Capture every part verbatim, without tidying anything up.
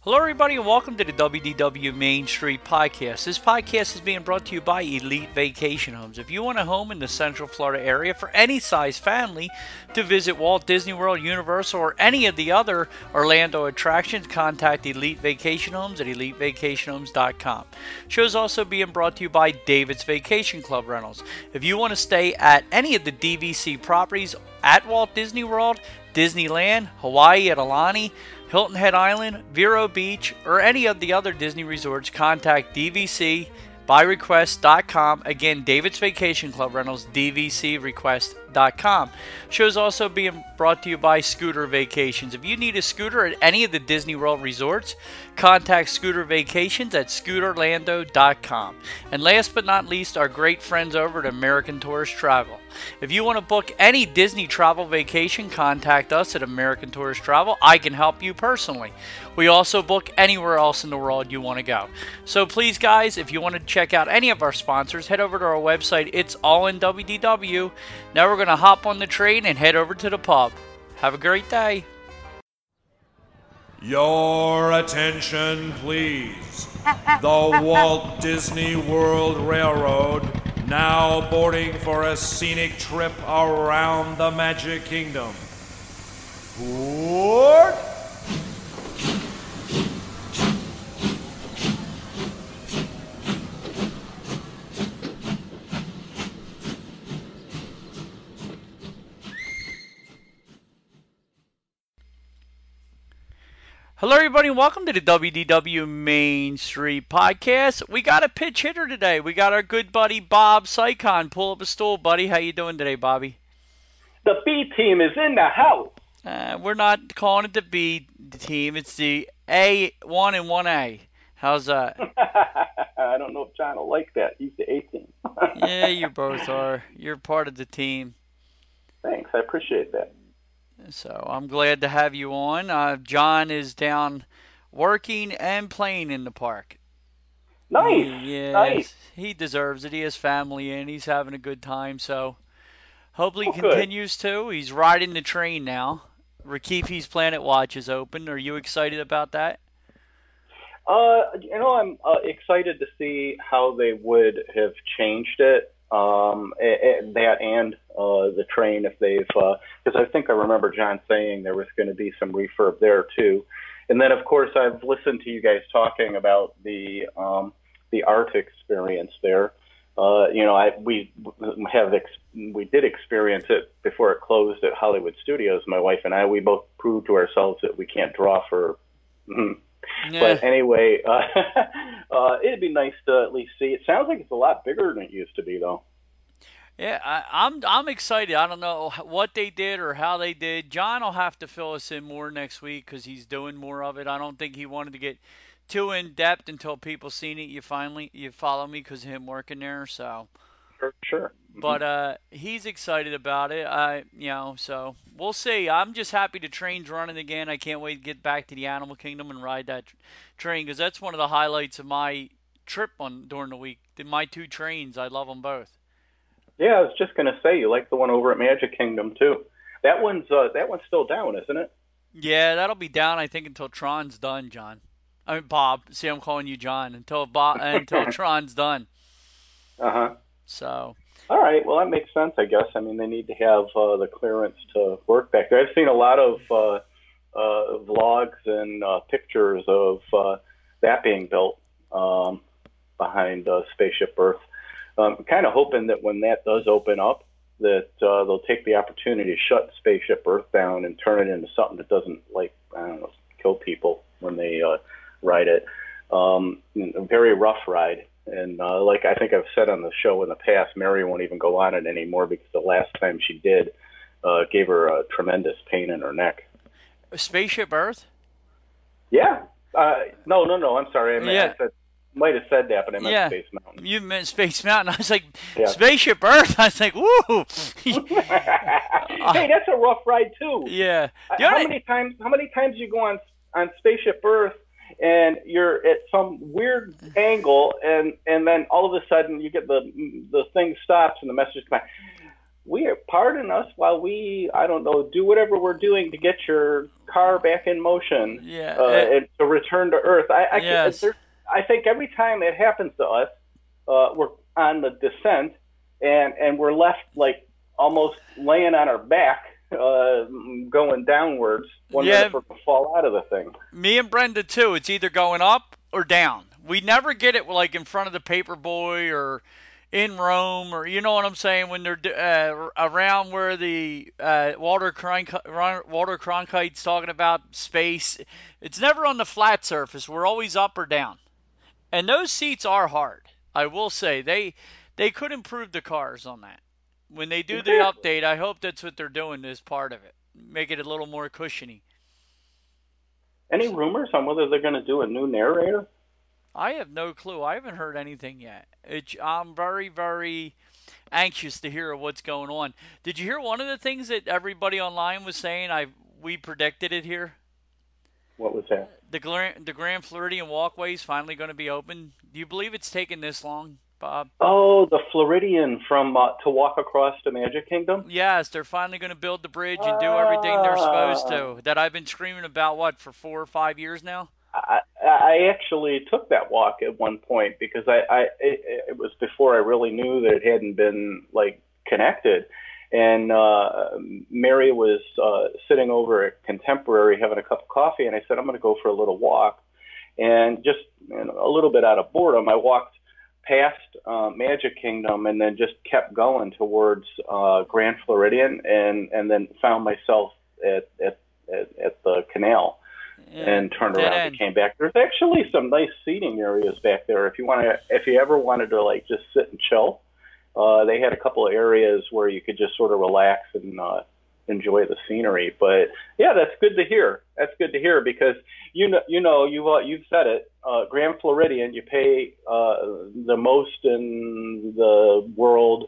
Hello, everybody, and welcome to the W D W Main Street Podcast. This podcast is being brought to you by Elite Vacation Homes. If you want a home in the Central Florida area for any size family to visit Walt Disney World, Universal, or any of the other Orlando attractions, contact Elite Vacation Homes at elite vacation homes dot com. Show is also being brought to you by David's Vacation Club Rentals. If you want to stay at any of the D V C properties at Walt Disney World, Disneyland, Hawaii at Aulani, Hilton Head Island, Vero Beach, or any of the other Disney resorts, contact D V C by request dot com. Again, David's Vacation Club Rentals, D V C request dot com. Show's also being brought to you by Scooter Vacations. If you need a scooter at any of the Disney World resorts, contact Scooter Vacations at scooter orlando dot com. And last but not least, our great friends over at American Tourist Travel. If you want to book any Disney travel vacation, contact us at American Tourist Travel. I can help you personally. We also book anywhere else in the world you want to go. So please, guys, if you want to check out any of our sponsors, head over to our website. It's all in W D W. Now we're going to hop on the train and head over to the pub. Have a great day. Your attention, please. The Walt Disney World Railroad now boarding for a scenic trip around the Magic Kingdom. Board! Hello, everybody, and welcome to the W D W Main Street Podcast. We got a pitch hitter today. We got our good buddy Bob Sycon. Pull up a stool, buddy. How you doing today, Bobby? The B team is in the house. Uh, we're not calling it the B team. It's the A one and one A. How's that? I don't know if John will like that. He's the A team. Yeah, you both are. You're part of the team. Thanks. I appreciate that. So I'm glad to have you on. Uh, John is down working and playing in the park. Nice. Yes, nice. He deserves it. He has family and he's having a good time. So hopefully he Oh, continues to. He's riding the train now. Rakifi's Planet Watch is open. Are you excited about that? Uh, you know, I'm uh, excited to see how they would have changed it. Um, that and uh, the train, if they've, because uh, I think I remember John saying there was going to be some refurb there too. And then, of course, I've listened to you guys talking about the um, the art experience there. Uh, you know, I we have ex- we did experience it before it closed at Hollywood Studios. My wife and I, we both proved to ourselves that we can't draw for. Mm, Yeah. But anyway, uh, uh, it'd be nice to at least see. It sounds like it's a lot bigger than it used to be, though. Yeah, I, I'm I'm excited. I don't know what they did or how they did. John will have to fill us in more next week because he's doing more of it. I don't think he wanted to get too in depth until people seen it. You finally you follow me because of him working there. So. Sure, sure. But uh, he's excited about it. I, you know, so we'll see. I'm just happy the train's running again. I can't wait to get back to the Animal Kingdom and ride that tr- train because that's one of the highlights of my trip on during the week. The, my two trains, I love them both. Yeah, I was just gonna say you like the one over at Magic Kingdom too. That one's uh, that one's still down, isn't it? Yeah, that'll be down. I think until Tron's done, John. I mean Bob. See, I'm calling you John until Bob until Tron's done. Uh huh. So. All right. Well, that makes sense, I guess. I mean, they need to have uh, the clearance to work back there. I've seen a lot of uh, uh, vlogs and uh, pictures of uh, that being built um, behind uh, Spaceship Earth. I'm um, kind of hoping that when that does open up, that uh, they'll take the opportunity to shut Spaceship Earth down and turn it into something that doesn't, like, I don't know, kill people when they uh, ride it. Um, a very rough ride. And uh, like I think I've said on the show in the past, Mary won't even go on it anymore because the last time she did uh, gave her a tremendous pain in her neck. Spaceship Earth? Yeah. Uh, no, no, no. I'm sorry. I, meant, yeah. I said, might have said that, but I meant yeah. Space Mountain. You meant Space Mountain. I was like, yeah. Spaceship Earth? I was like, woo! Hey, that's a rough ride, too. Yeah. Uh, how many times How many times you go on on Spaceship Earth and you're at some weird angle, and, and then all of a sudden you get the the thing stops and the message comes back. we are, pardon us while we, I don't know, do whatever we're doing to get your car back in motion, Yeah. uh, It, and to return to Earth. I, I, can, yes. there, I think every time it happens to us, uh, we're on the descent, and and we're left like almost laying on our back, uh, going downwards, wondering Yeah. if we're gonna fall out of the thing. Me and Brenda too. It's either going up or down. We never get it like in front of the Paperboy or in Rome, or you know what I'm saying, when they're uh, around where the uh, Walter Cronkite, Walter Cronkite's talking about space. It's never on the flat surface. We're always up or down. And those seats are hard. I will say they they could improve the cars on that. When they do the update, I hope that's what they're doing as part of it. Make it a little more cushiony. Any rumors on whether they're going to do a new narrator? I have no clue. I haven't heard anything yet. It, I'm very, very anxious to hear what's going on. Did you hear one of the things that everybody online was saying? I we predicted it here. What was that? The Grand, the Grand Floridian Walkway is finally going to be open. Do you believe it's taken this long, Bob? Oh, the Floridian from uh, to walk across to Magic Kingdom? Yes, they're finally going to build the bridge and do everything they're supposed to. That I've been screaming about, what, for four or five years now? I, I actually took that walk at one point because I, I it, it was before I really knew that it hadn't been like connected. And uh, Mary was uh, sitting over at Contemporary having a cup of coffee, and I said, I'm going to go for a little walk. And just you know, a little bit out of boredom, I walked past uh, Magic Kingdom and then just kept going towards uh, Grand Floridian, and, and then found myself at, at, at, at the canal. Yeah, and turned around and came back. There's actually some nice seating areas back there. If you want to, if you ever wanted to like just sit and chill, uh, they had a couple of areas where you could just sort of relax and uh, enjoy the scenery. But yeah, that's good to hear. That's good to hear because you know, you know, you've uh, you've said it. Uh, Grand Floridian, you pay uh, the most in the world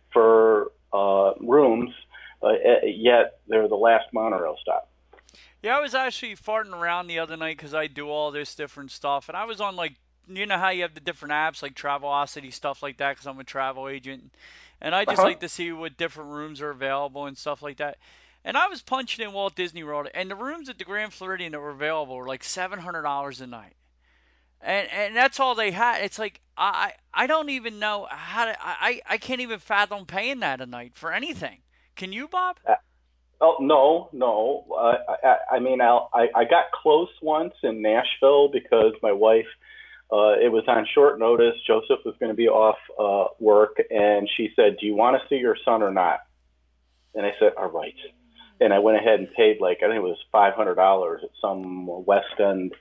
for uh, rooms, uh, yet they're the last monorail stop. Yeah, I was actually farting around the other night because I do all this different stuff. And I was on, like, you know how you have the different apps, like Travelocity, stuff like that, because I'm a travel agent. And I just uh-huh. like to see what different rooms are available and stuff like that. And I was punching in Walt Disney World, and the rooms at the Grand Floridian that were available were like seven hundred dollars a night. And and that's all they had. It's like, I I don't even know how to, I, I can't even fathom paying that a night for anything. Can you, Bob? Uh- Oh no, no. Uh, I, I mean, I'll, I I got close once in Nashville because my wife. Uh, it was on short notice. Joseph was going to be off uh, work, and she said, "Do you want to see your son or not?" And I said, "All right." And I went ahead and paid like I think it was five hundred dollars at some West End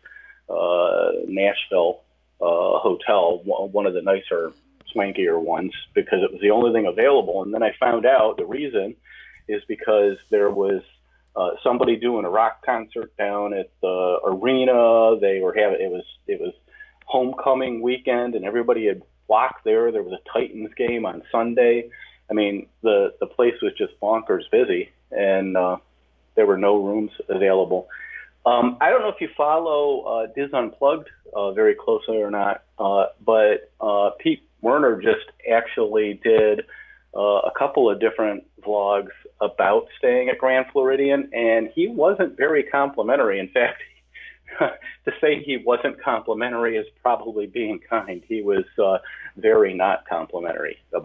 uh, Nashville uh, hotel, one of the nicer, swankier ones, because it was the only thing available. And then I found out the reason is because there was uh, somebody doing a rock concert down at the arena. They were having it was it was homecoming weekend, and everybody had flocked there. There was a Titans game on Sunday. I mean, the the place was just bonkers busy, and uh, there were no rooms available. Um, I don't know if you follow uh, Diz Unplugged uh, very closely or not, uh, but uh, Pete Werner just actually did uh, a couple of different vlogs about staying at Grand Floridian, and he wasn't very complimentary. In fact, to say he wasn't complimentary is probably being kind. He was uh, very not complimentary about.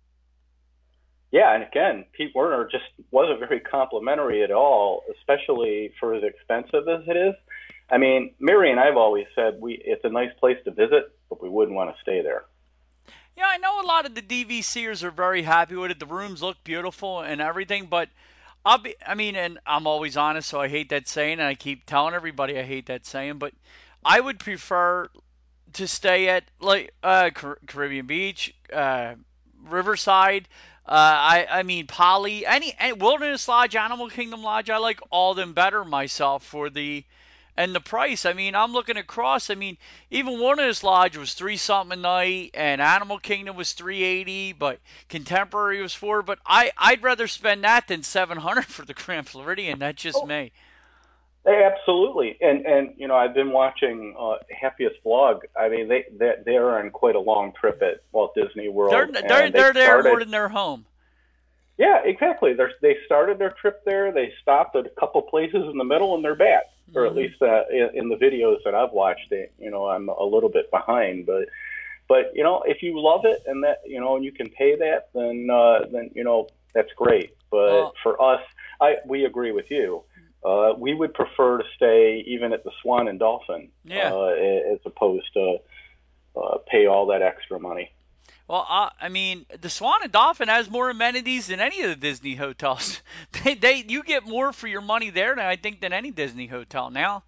Yeah, and again, Pete Werner just wasn't very complimentary at all, especially for as expensive as it is. I mean, Mary and I have always said we it's a nice place to visit, but we wouldn't want to stay there. Yeah, I know a lot of the DVCers are very happy with it. The rooms look beautiful and everything, but I'll be, I mean, and I'm always honest, so I hate that saying, and I keep telling everybody I hate that saying, but I would prefer to stay at, like, uh, Car- Caribbean Beach, uh, Riverside, uh, I, I mean, Poly, any, any, Wilderness Lodge, Animal Kingdom Lodge, I like all them better myself for the, and the price. I mean, I'm looking across. I mean, even Wilderness Lodge was three something a night, and Animal Kingdom was three eighty, but Contemporary was four. But I I'd rather spend that than seven hundred for the Grand Floridian. That's just oh, me. Absolutely, and and you know I've been watching uh, Happiest Vlog. I mean, they they they're on quite a long trip at Walt Disney World. They're they're they they're there started, more than they're home. Yeah, exactly. They're, they started their trip there. They stopped at a couple places in the middle, and they're back. Mm-hmm. Or at least uh, in, in the videos that I've watched, they, you know, I'm a little bit behind. But, but you know, if you love it and that, you know, and you can pay that, then, uh, then you know, that's great. But well, for us, I we agree with you. Uh, we would prefer to stay even at the Swan and Dolphin, yeah. uh, as opposed to uh, pay all that extra money. Well, uh, I mean, the Swan and Dolphin has more amenities than any of the Disney hotels. they, they, you get more for your money there, than I think, than any Disney hotel now.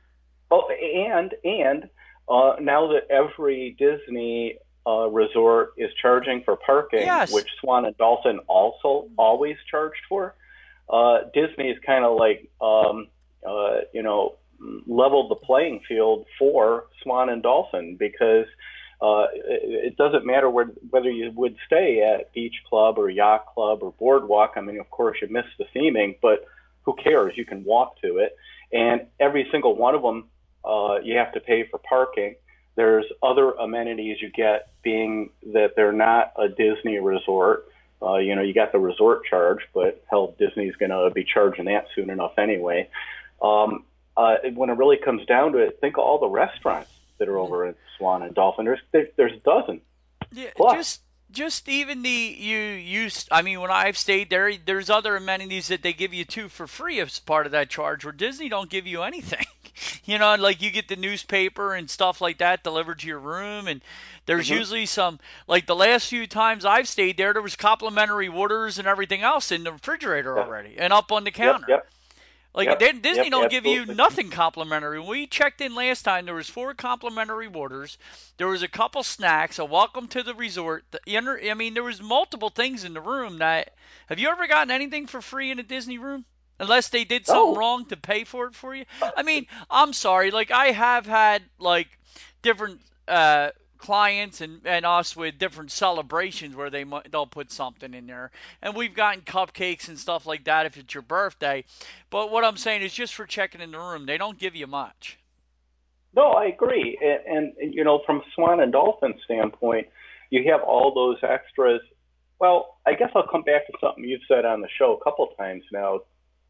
Oh, and and uh, now that every Disney uh, resort is charging for parking, yes. which Swan and Dolphin also always charged for, uh, Disney is kind of like, um, uh, you know, leveled the playing field for Swan and Dolphin because. Uh, it, it doesn't matter where, whether you would stay at Beach Club or Yacht Club or Boardwalk. I mean, of course, you miss the theming, but who cares? You can walk to it. And every single one of them, uh, you have to pay for parking. There's other amenities you get being that they're not a Disney resort. Uh, you know, you got the resort charge, but hell, Disney's going to be charging that soon enough anyway. Um, uh, when it really comes down to it, think of all the restaurants that are over at Swan and Dolphin. There's there, there's a dozen. Yeah, plus. just just even the you use. I mean, when I've stayed there, there's other amenities that they give you too for free as part of that charge. Where Disney don't give you anything. You know, like you get the newspaper and stuff like that delivered to your room, and there's mm-hmm. usually some. Like the last few times I've stayed there, there was complimentary waters and everything else in the refrigerator yep. already and up on the counter. Yep, yep. Like yep, they, Disney yep, don't absolutely. give you nothing complimentary. When we checked in last time, there was four complimentary waters. There was a couple snacks, a welcome to the resort. The, I mean, there was multiple things in the room. That have you ever gotten anything for free in a Disney room? Unless they did something no. wrong to pay for it for you. I mean, I'm sorry. Like I have had like different uh, clients and, and us with different celebrations where they they'll put something in there, and we've gotten cupcakes and stuff like that if it's your birthday. But what I'm saying is just for checking in the room, they don't give you much. No, I agree, and, and you know, from Swan and Dolphin standpoint, you have all those extras. Well, I guess I'll come back to something you've said on the show a couple times now.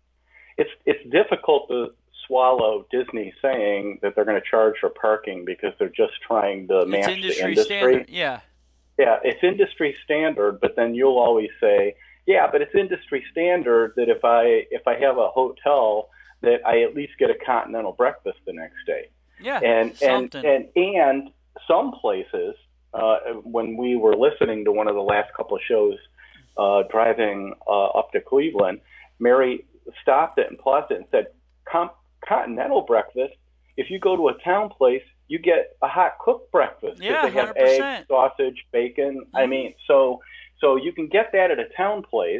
It's it's difficult to swallow Disney saying that they're going to charge for parking because they're just trying to match it's industry the industry. Standard. Yeah. Yeah, it's industry standard, but then you'll always say, yeah, but it's industry standard that if I if I have a hotel that I at least get a continental breakfast the next day. Yeah. And something. and and and some places, uh, when we were listening to one of the last couple of shows, uh, driving uh, up to Cleveland, Mary stopped it and paused it and said, Com- continental breakfast, if you go to a town place, you get a hot cooked breakfast. Yeah, they have one hundred percent. eggs, sausage, bacon. Mm-hmm. I mean, so so you can get that at a town place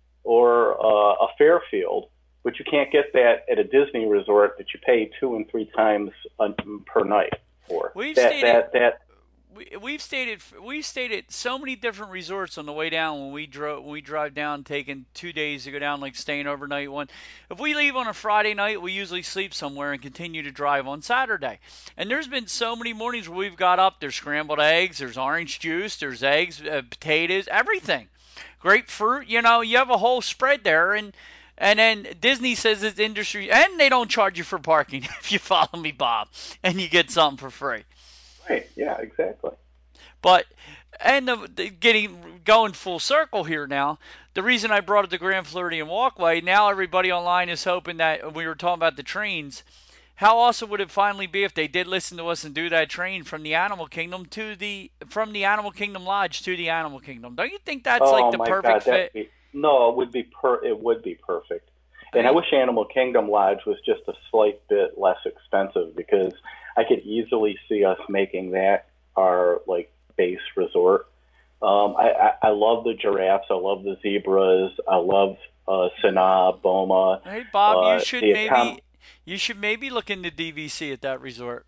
or uh, a Fairfield, but you can't get that at a Disney resort that you pay two and three times uh, per night for. We've that, stayed that, at, that, we, we've stayed at we've stayed at so many different resorts on the way down when we drove when we drive down, taking two days to go down, like staying overnight one. If we leave on a Friday night, we usually sleep somewhere and continue to drive on Saturday. And there's been so many mornings where we've got up, there's scrambled eggs, there's orange juice, there's eggs, uh, potatoes, everything. Grapefruit, you know, you have a whole spread there. And And then Disney says it's industry, and they don't charge you for parking if you follow me, Bob, and you get something for free. Right, yeah, exactly. But, and the, the getting going full circle here now, the reason I brought up the Grand Floridian Walkway, now everybody online is hoping that, we were talking about the trains, how awesome would it finally be if they did listen to us and do that train from the Animal Kingdom to the, from the Animal Kingdom Lodge to the Animal Kingdom? Don't you think that's oh, like the my perfect God, fit? Be, no, it would be per, it would be perfect. And I wish Animal Kingdom Lodge was just a slight bit less expensive because I could easily see us making that our like base resort. Um, I, I, I love the giraffes. I love the zebras. I love uh, Sanaa, Boma. Hey Bob, uh, you should the maybe econ- you should maybe look into D V C at that resort.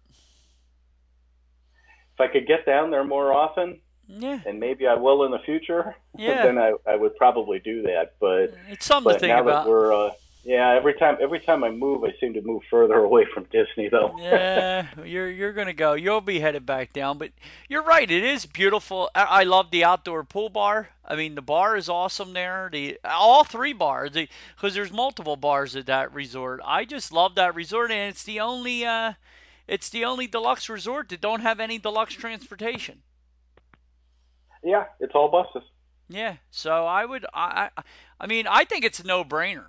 If I could get down there more often, yeah, and maybe I will in the future, yeah. then I, I would probably do that. But it's something but to think now about. That we're, uh, Yeah, every time every time I move, I seem to move further away from Disney, though. Yeah, you're you're gonna go. You'll be headed back down, but you're right. It is beautiful. I, I love the outdoor pool bar. I mean, the bar is awesome there. The all three bars, because there's multiple bars at that resort. I just love that resort, and it's the only uh, it's the only deluxe resort that don't have any deluxe transportation. Yeah, it's all buses. Yeah, so I would I I, I mean I think it's a no-brainer.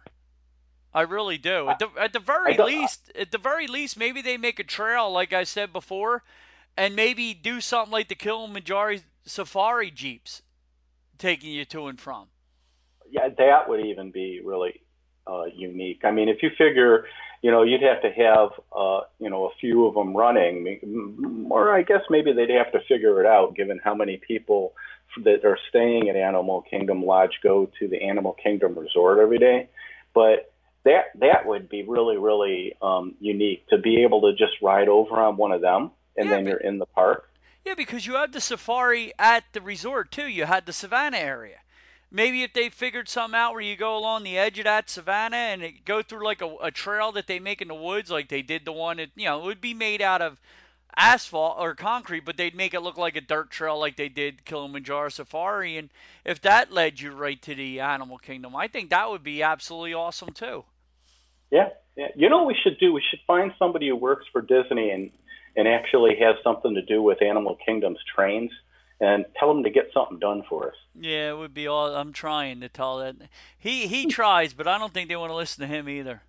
I really do. At the at the I very don't. least, at the very least, maybe they make a trail, like I said before, and maybe do something like the Kilimanjaro Safari Jeeps taking you to and from. Yeah, that would even be really uh, unique. I mean, if you figure, you know, you'd have to have, uh, you know, a few of them running, or I guess maybe they'd have to figure it out, given how many people that are staying at Animal Kingdom Lodge go to the Animal Kingdom Resort every day. But that that would be really, really um, unique to be able to just ride over on one of them, and Yeah, then but you're in the park. yeah, because you had the safari at the resort too. You had the savannah area. Maybe if they figured something out where you go along the edge of that savannah and it go through like a, a trail that they make in the woods, like they did the one, that, you know, it would be made out of asphalt or concrete, but they'd make it look like a dirt trail like they did Kilimanjaro Safari. And if that led you right to the Animal Kingdom, I think that would be absolutely awesome too. Yeah, yeah. You know what we should do? We should find somebody who works for Disney and and actually has something to do with Animal Kingdom's trains, and tell them to get something done for us. Yeah, it would be all. I'm trying to tell that he he tries, but I don't think they want to listen to him either.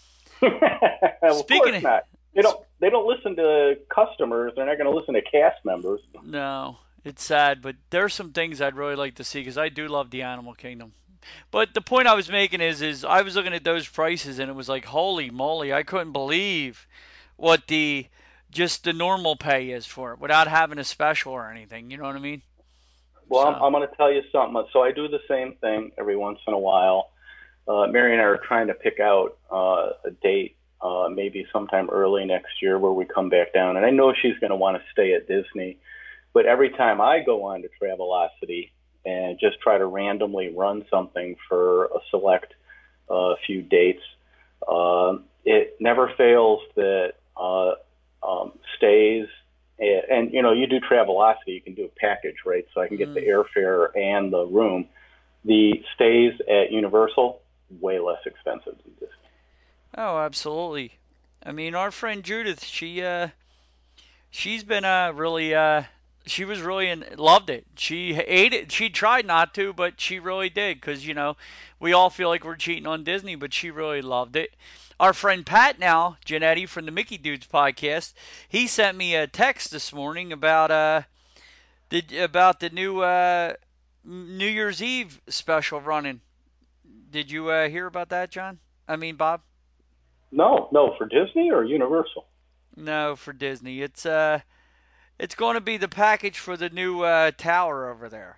Well, of Speaking course of, not. They don't. They don't listen to customers. They're not going to listen to cast members. no, it's sad, but there's some things I'd really like to see because I do love the Animal Kingdom. But the point I was making is, is I was looking at those prices and it was like, holy moly, I couldn't believe what the just the normal pay is for it without having a special or anything. You know what I mean? Well, I'm, So, I'm going to tell you something. So I do the same thing every once in a while. Uh, Mary and I are trying to pick out uh, a date, uh, maybe sometime early next year, where we come back down. And I know she's going to want to stay at Disney, but every time I go on to Travelocity and just try to randomly run something for a select uh, few dates, uh, it never fails that uh, um, stays. And, and, you know, you do Travelocity, you can do a package, right? So I can get mm, the airfare and the room. The stays at Universal, way less expensive than Disney. oh, absolutely. I mean, our friend Judith, she uh, she's been uh really uh she was really in, loved it. She ate it. She tried not to, but she really did because you know we all feel like we're cheating on Disney, but she really loved it. Our friend Pat now, Janetti from the Mickey Dudes podcast, he sent me a text this morning about uh the about the new uh New Year's Eve special running. Did you uh, hear about that, John? I mean, Bob? No, no, for Disney or Universal? No, for Disney. It's uh it's going to be the package for the new uh, tower over there.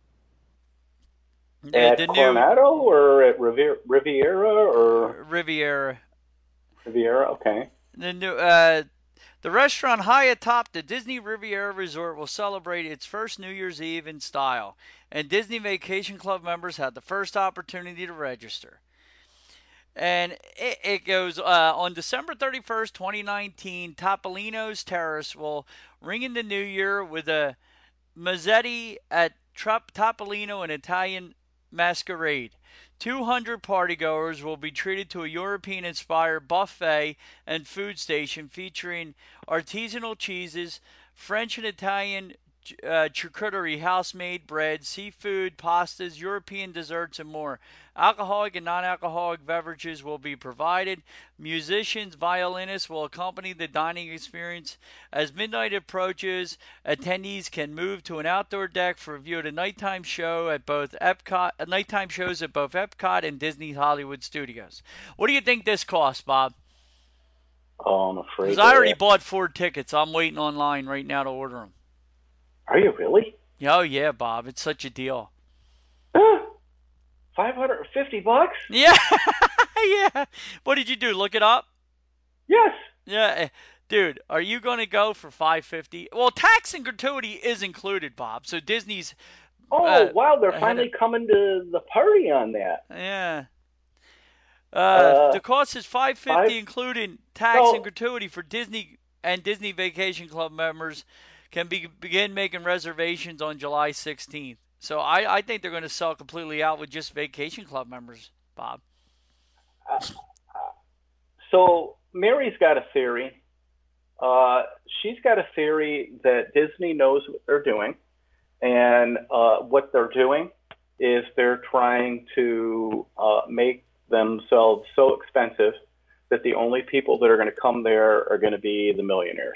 The, At the new Coronado or at Riviera, Riviera or Riviera. Riviera? Okay. The new uh the restaurant high atop the Disney Riviera Resort will celebrate its first New Year's Eve in style, and Disney Vacation Club members had the first opportunity to register. And it, it goes uh, on December thirty-first, twenty nineteen, Topolino's Terrace will ring in the new year with a Mazzetti at Trop Topolino, an Italian masquerade. two hundred partygoers will be treated to a European-inspired buffet and food station featuring artisanal cheeses, French and Italian uh, charcuterie, house-made bread, seafood, pastas, European desserts, and more. Alcoholic and non-alcoholic beverages will be provided. Musicians, violinists will accompany the dining experience. As midnight approaches, attendees can move to an outdoor deck for a view of the nighttime show at both Epcot, uh, nighttime shows at both Epcot and Disney Hollywood Studios. What do you think this costs, Bob? Oh, I'm afraid. Because I already that- bought four tickets. I'm waiting online right now to order them. Are you really? Oh yeah, Bob, it's such a deal. five hundred fifty bucks? Yeah, yeah. What did you do? Look it up? Yes. Yeah, eh, dude. Are you going to go for five fifty? Well, tax and gratuity is included, Bob. So Disney's. Oh, Uh, wow, they're ahead finally of- coming to the party on that. Yeah. Uh, Uh, the cost is five hundred fifty dollars, five. including tax So and gratuity for Disney and Disney Vacation Club members. Can be, begin making reservations on July sixteenth. So I, I think they're going to sell completely out with just Vacation Club members, Bob. uh, so Mary's got a theory. Uh, she's got a theory that Disney knows what they're doing, and uh, what they're doing is they're trying to uh, make themselves so expensive that the only people that are going to come there are going to be the millionaires.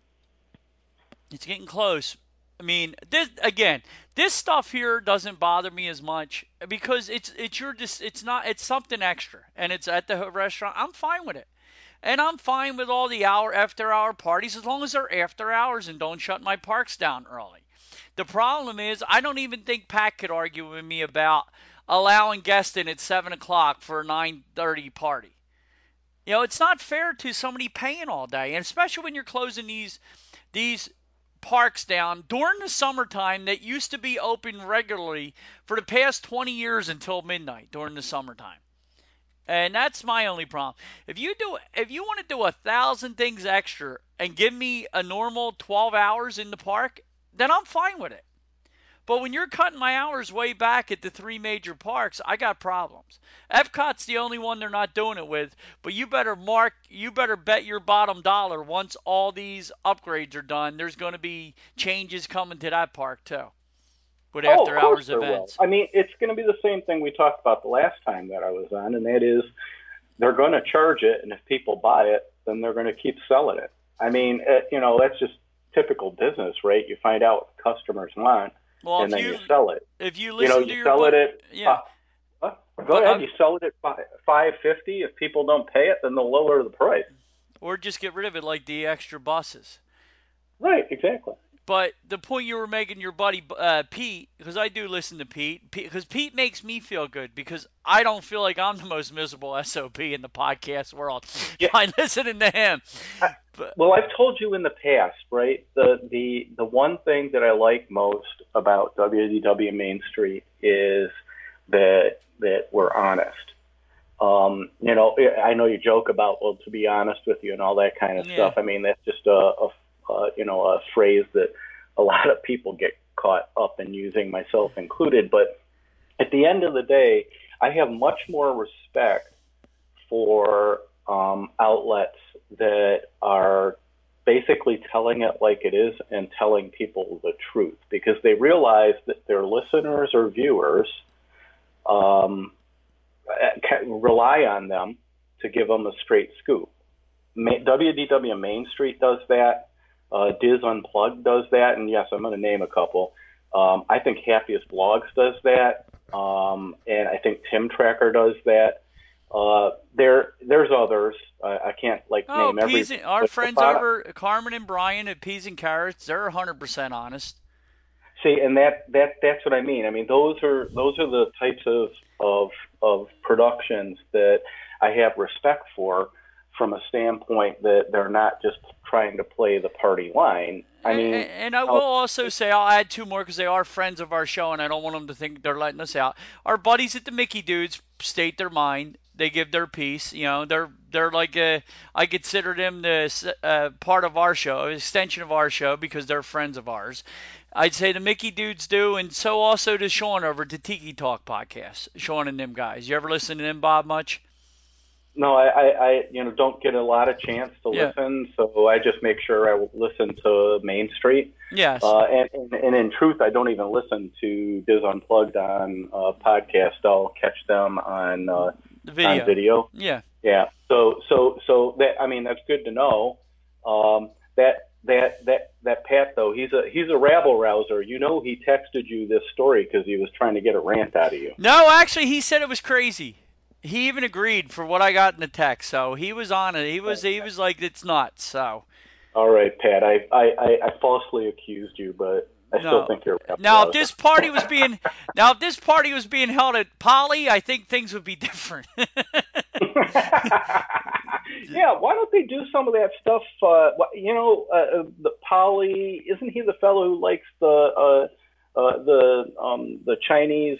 It's getting close. I mean, this again, this stuff here doesn't bother me as much because it's it's your just it's not it's something extra and it's at the restaurant. I'm fine with it. And I'm fine with all the hour after hour parties as long as they're after hours and don't shut my parks down early. The problem is I don't even think Pat could argue with me about allowing guests in at seven o'clock for a nine thirty party. You know, it's not fair to somebody paying all day, and especially when you're closing these these parks down during the summertime that used to be open regularly for the past twenty years until midnight during the summertime. And that's my only problem. If you do, if you want to do a thousand things extra and give me a normal twelve hours in the park, then I'm fine with it. But when you're cutting my hours way back at the three major parks, I got problems. Epcot's the only one they're not doing it with, but you better mark, you better bet your bottom dollar once all these upgrades are done, there's going to be changes coming to that park too, with Oh, after of course hours there will. events. I mean, it's going to be the same thing we talked about the last time that I was on, and that is they're going to charge it, and if people buy it, then they're going to keep selling it. I mean, it, you know, that's just typical business, right? You find out what the customers want, Well, and if then you, you sell it. if you You listen know, to you your sell book, it at yeah. uh, uh, go But ahead. I'm- You sell it at fi- five fifty. If people don't pay it, then they'll lower the price. or just get rid of it like the extra buses. Right, exactly. But the point you were making, your buddy uh, Pete, because I do listen to Pete, because Pete makes me feel good because I don't feel like I'm the most miserable S O B in the podcast world Yeah. by listening to him. But, Well, I've told you in the past, right? The the the one thing that I like most about W D W Main Street is that that we're honest. Um, you know, I know you joke about, well, to be honest with you and all that kind of Yeah. stuff. I mean, that's just a, a, a you know a phrase that a lot of people get caught up in using, myself included. But at the end of the day, I have much more respect for um, outlets that are basically telling it like it is and telling people the truth, because they realize that their listeners or viewers um, can rely on them to give them a straight scoop. Ma- W D W Main Street does that. Uh, Diz Unplugged does that. And yes, I'm going to name a couple. Um, I think Happiest Blogs does that. Um, and I think Tim Tracker does that. Uh, there, there's others. Uh, I can't like oh, name every. Peas and, our but friends the bottom- over, Carmen and Brian at Peas and Carrots, they're one hundred percent honest. See, and that, that that's what I mean. I mean, those are those are the types of of of productions that I have respect for, from a standpoint that they're not just trying to play the party line. I mean, and, and I will also say, I'll add two more because they are friends of our show, and I don't want them to think they're letting us out. Our buddies at the Mickey Dudes state their mind. They give their piece. You know, they're they're like a, I consider them the uh, part of our show, an extension of our show, because they're friends of ours. I'd say the Mickey Dudes do, and so also does Sean over at the Tiki Talk podcast. Sean and them guys. You ever listen to them, Bob, much? No, I, I, I, you know, don't get a lot of chance to Yeah. listen, so I just make sure I listen to Main Street. Yes. Uh, and, and, and in truth, I don't even listen to Diz Unplugged on uh, podcast. I'll catch them on uh, the video. on video. Yeah. Yeah. So, so, so that, I mean, that's good to know. Um, that, that, that, that Pat though, he's a he's a rabble rouser. You know, he texted you this story because he was trying to get a rant out of you. No, actually, he said it was crazy. He even agreed for what I got in the text, so he was on it. He was he was like, it's nuts. So All right, Pat. I I, I, I falsely accused you, but I No. still think you're a rabble now, if rouser. this party was being now if this party was being held at Poly, I think things would be different. Yeah, why don't they do some of that stuff? Uh, wh- you know, uh, uh, the Polly, isn't he the fellow who likes the uh, uh, the um, the Chinese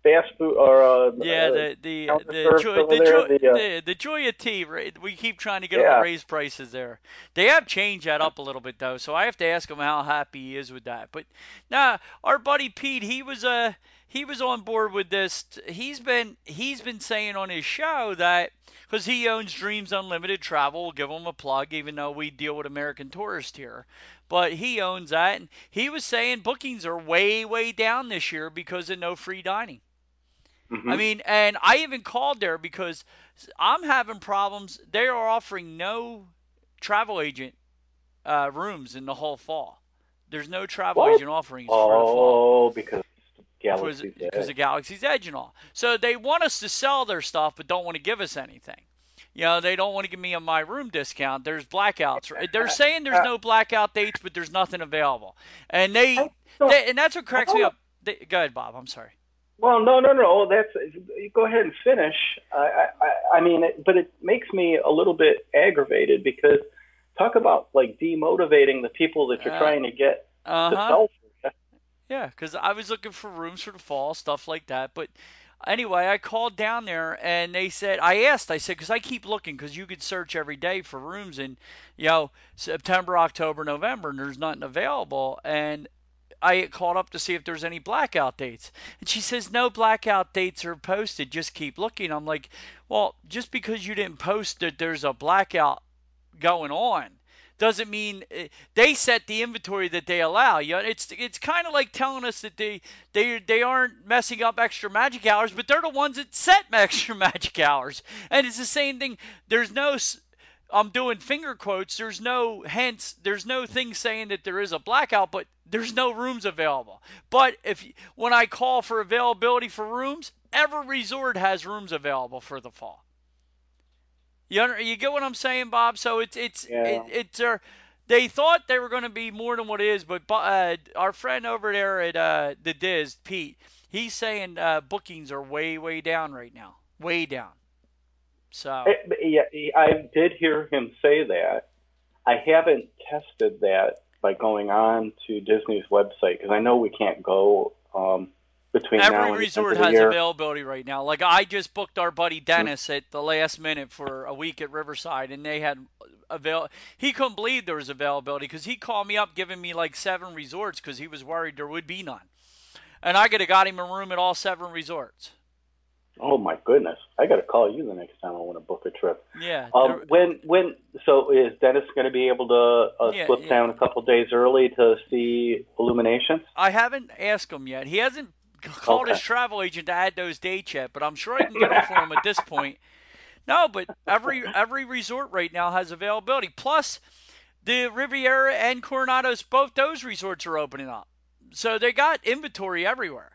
fast food or uh, Yeah, uh, the the counter the service joy over the there? joy The, uh, the, the Joya Tea. Right? We keep trying to get them to yeah. raise prices there. They have changed that up a little bit though, so I have to ask him how happy he is with that. But nah, our buddy Pete, he was uh he was on board with this. He's been he's been saying on his show that because he owns Dreams Unlimited Travel, we'll give him a plug, even though we deal with American Tourist here. But he owns that, and he was saying bookings are way way down this year because of no free dining. Mm-hmm. I mean, and I even called there because I'm having problems. They are offering no travel agent uh, rooms in the whole fall. There's no travel What? agent offerings for the fall. Oh, because Galaxy's Edge. Because of Galaxy's Edge and all. So they want us to sell their stuff, but don't want to give us anything. You know, they don't want to give me a my room discount. There's blackouts. They're saying there's no blackout dates, but there's nothing available. And they, they and that's what cracks me up. They, go ahead, Bob. I'm sorry. Well, no, no, no. That's you go ahead and finish. I, I, I mean, it, but it makes me a little bit aggravated because talk about like demotivating the people that you're uh, trying to get uh-huh. to sell for. Yeah, because I was looking for rooms for the fall, stuff like that. But anyway, I called down there and they said, I asked, I said, because I keep looking, because you could search every day for rooms in, you know, September, October, November, and there's nothing available. And I called up to see if there's any blackout dates. And she says, no blackout dates are posted. Just keep looking. I'm like, well, just because you didn't post that there's a blackout going on doesn't mean they set the inventory that they allow. You know, it's it's kind of like telling us that they they they aren't messing up extra magic hours, but they're the ones that set extra magic hours. And it's the same thing. There's no I'm doing finger quotes. There's no hence. There's no thing saying that there is a blackout, but there's no rooms available. But if when I call for availability for rooms, every resort has rooms available for the fall. You under, you get what I'm saying, Bob? So it's it's yeah. it, it's uh, they thought they were going to be more than what it is, but uh, our friend over there at uh, the Diz, Pete, he's saying uh, bookings are way way down right now, way down. So yeah, I did hear him say that. I haven't tested that by going on to Disney's website because I know we can't go um, between every now and resort the end of has the year. availability right now. Like I just booked our buddy Dennis mm-hmm. at the last minute for a week at Riverside, and they had avail. He couldn't believe there was availability because he called me up giving me like seven resorts because he was worried there would be none, and I could have got him a room at all seven resorts. Oh my goodness! I got to call you the next time I want to book a trip. Yeah. Um, when when so is Dennis going to be able to uh, yeah, slip yeah. down a couple days early to see Illuminations? I haven't asked him yet. He hasn't called okay. his travel agent to add those dates yet, but I'm sure I can get them for him at this point. No, but every every resort right now has availability. Plus, the Riviera and Coronados, both those resorts are opening up, so they got inventory everywhere.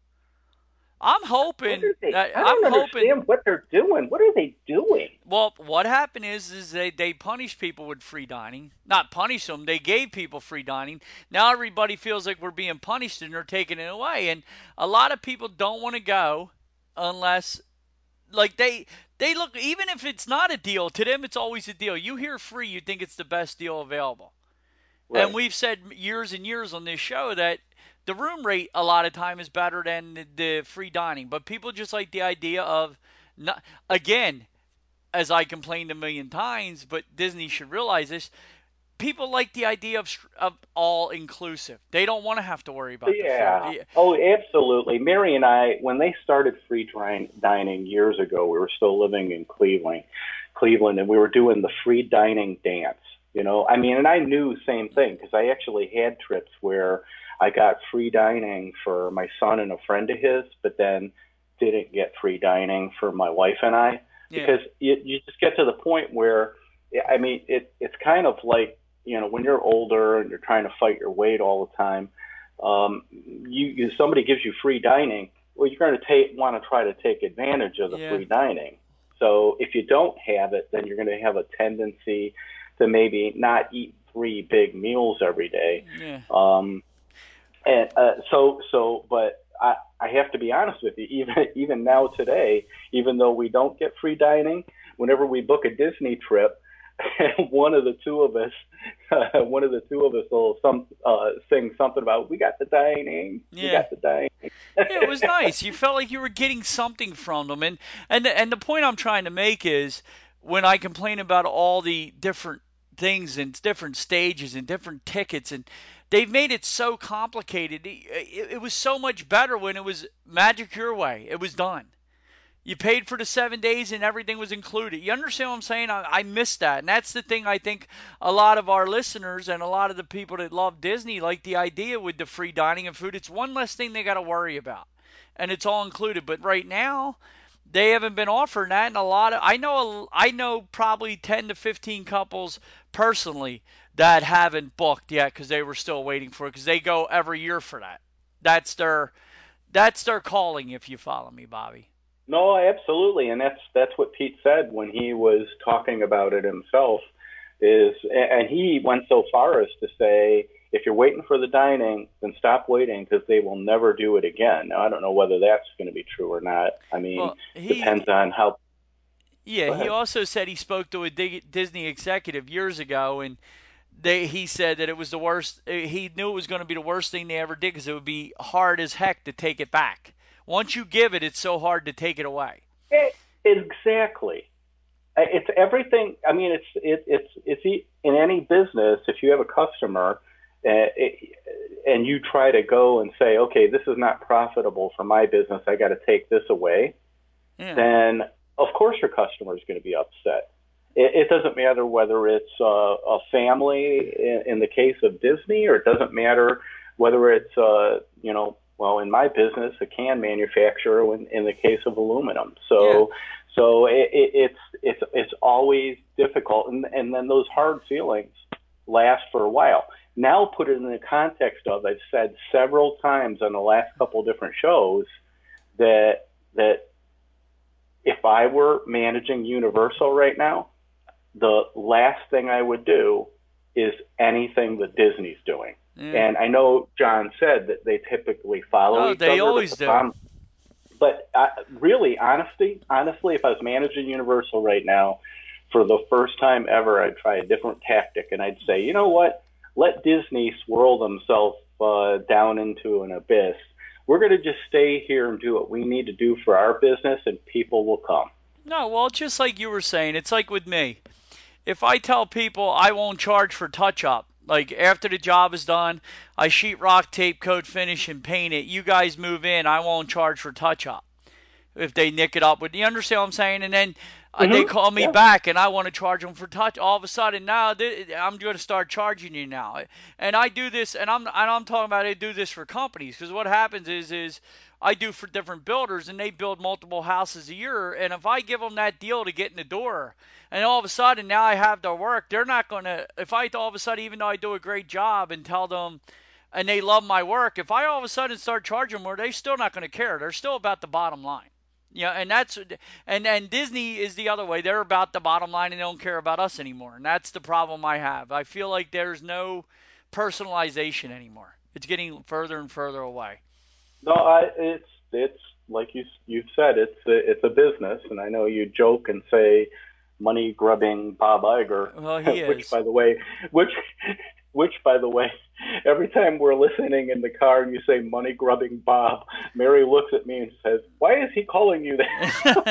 I'm hoping. They, that, I don't I'm understand hoping, what they're doing. What are they doing? Well, what happened is, is they, they punish people with free dining. Not punish them. They gave people free dining. Now everybody feels like we're being punished and they're taking it away. And a lot of people don't want to go unless, like they they look. Even if it's not a deal to them, it's always a deal. You hear free, you think it's the best deal available. Right. And we've said years and years on this show that the room rate a lot of time is better than the, the free dining, but people just like the idea of, not, again, as I complained a million times, but Disney should realize this, people like the idea of, of all-inclusive. They don't want to have to worry about yeah. the food. Oh, absolutely. Mary and I, when they started free dining years ago, we were still living in Cleveland, Cleveland, and we were doing the free dining dance. You know, I mean, and I knew the same thing because I actually had trips where I got free dining for my son and a friend of his, but then didn't get free dining for my wife and I yeah. because you, you just get to the point where, I mean, it, it's kind of like, you know, when you're older and you're trying to fight your weight all the time, um, you, you somebody gives you free dining, well, you're going to take want to try to take advantage of the yeah. free dining. So if you don't have it, then you're going to have a tendency to maybe not eat three big meals every day. Yeah. Um, And uh, so, so, but I, I have to be honest with you. Even even now today, even though we don't get free dining, whenever we book a Disney trip, one of the two of us uh, one of the two of us will some uh, sing something about we got the dining, Yeah. we got the dining. Yeah, it was nice. You felt like you were getting something from them, and and the, and the point I'm trying to make is when I complain about all the different things and different stages and different tickets, and they've made it so complicated. It, it, it was so much better when it was Magic Your Way. It was done. You paid for the seven days and everything was included. You understand what I'm saying? I, I miss that. And that's the thing I think a lot of our listeners and a lot of the people that love Disney like the idea with the free dining and food. It's one less thing they got to worry about. And it's all included. But right now, they haven't been offering that. And a lot of, I know, I know probably ten to fifteen couples personally that haven't booked yet because they were still waiting for it because they go every year for that. That's their, that's their calling, if you follow me, Bobby. No, absolutely, and that's that's what Pete said when he was talking about it himself. Is and he went so far as to say, if you're waiting for the dining, then stop waiting because they will never do it again. Now, I don't know whether that's going to be true or not. I mean, well, he, depends on how. Yeah, he also said he spoke to a Disney executive years ago, and they he said that it was the worst. He knew it was going to be the worst thing they ever did because it would be hard as heck to take it back. Once you give it, it's so hard to take it away. It, exactly. It's everything. I mean, it's it, it's it's in any business. If you have a customer, uh, it, and you try to go and say, okay, this is not profitable for my business, I got to take this away. Yeah. Then of course your customer is going to be upset. It, it doesn't matter whether it's uh, a family in, in the case of Disney, or it doesn't matter whether it's uh, you know. Well, in my business, a can manufacturer in, in the case of aluminum. So, yeah. so it, it, it's it's it's always difficult, and and then those hard feelings last for a while. Now, put it in the context of I've said several times on the last couple of different shows that that if I were managing Universal right now, the last thing I would do is anything that Disney's doing. Yeah. And I know John said that they typically follow oh, each they other. always but do. Bottom, but uh, really, honesty, honestly, if I was managing Universal right now, for the first time ever, I'd try a different tactic, and I'd say, you know what? Let Disney swirl themselves uh, down into an abyss. We're going to just stay here and do what we need to do for our business, and people will come. No, well, just like you were saying, it's like with me. If I tell people I won't charge for touch-up, like after the job is done, I sheetrock, tape coat, finish, and paint it. You guys move in. I won't charge for touch-up if they nick it up. But you understand what I'm saying? And then uh, mm-hmm. they call me yeah. back, and I want to charge them for touch. All of a sudden, now th- I'm going to start charging you now. And I do this, and I'm and I'm talking about I do this for companies because what happens is is I do for different builders, and they build multiple houses a year. And if I give them that deal to get in the door, and all of a sudden now I have their work, they're not going to, if I all of a sudden, even though I do a great job and tell them, and they love my work, if I all of a sudden start charging more, they're still not going to care. They're still about the bottom line. You know, and that's, and, and Disney is the other way. They're about the bottom line and they don't care about us anymore. And that's the problem I have. I feel like there's no personalization anymore. It's getting further and further away. No, I, it's, it's like you, you've said, it's a, it's a business. And I know you joke and say, money grubbing Bob Iger, well, he which is. by the way, which, which by the way, every time we're listening in the car and you say money grubbing Bob, Mary looks at me and says, "Why is he calling you that?" uh,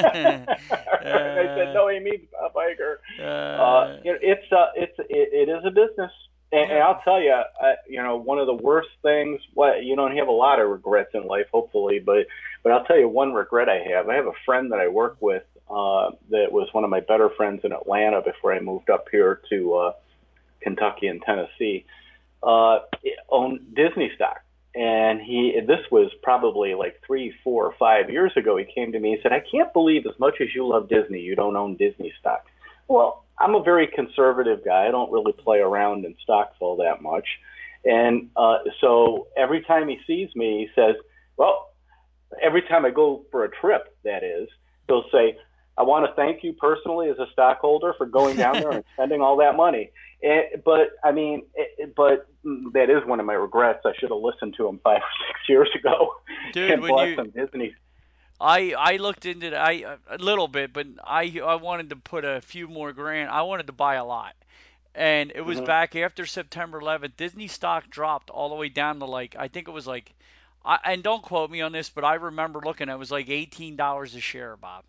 and I said, "No, he means Bob Iger." Uh, uh, it, it's uh, it's it, it is a business, and, yeah. and I'll tell you, uh, you know, one of the worst things. What you don't have a lot of regrets in life, hopefully, but but I'll tell you one regret I have. I have a friend that I work with. Uh, that was one of my better friends in Atlanta before I moved up here to uh, Kentucky and Tennessee, uh, owned Disney stock. And he, this was probably like three, four, or five years ago, he came to me and said, "I can't believe as much as you love Disney, you don't own Disney stock." Well, I'm a very conservative guy. I don't really play around in stocks all that much. And uh, so every time he sees me, he says, well, every time I go for a trip, that is, he'll say, "I want to thank you personally as a stockholder for going down there and spending all that money." It, but I mean, it, but that is one of my regrets. I should have listened to him five or six years ago. Dude, and when bought you, some Disney. I I looked into it, I a little bit, but I I wanted to put a few more grand. I wanted to buy a lot, and it was Mhm. back after September eleventh. Disney stock dropped all the way down to like, I think it was like, I, and don't quote me on this, but I remember looking, it was like eighteen dollars a share, Bob.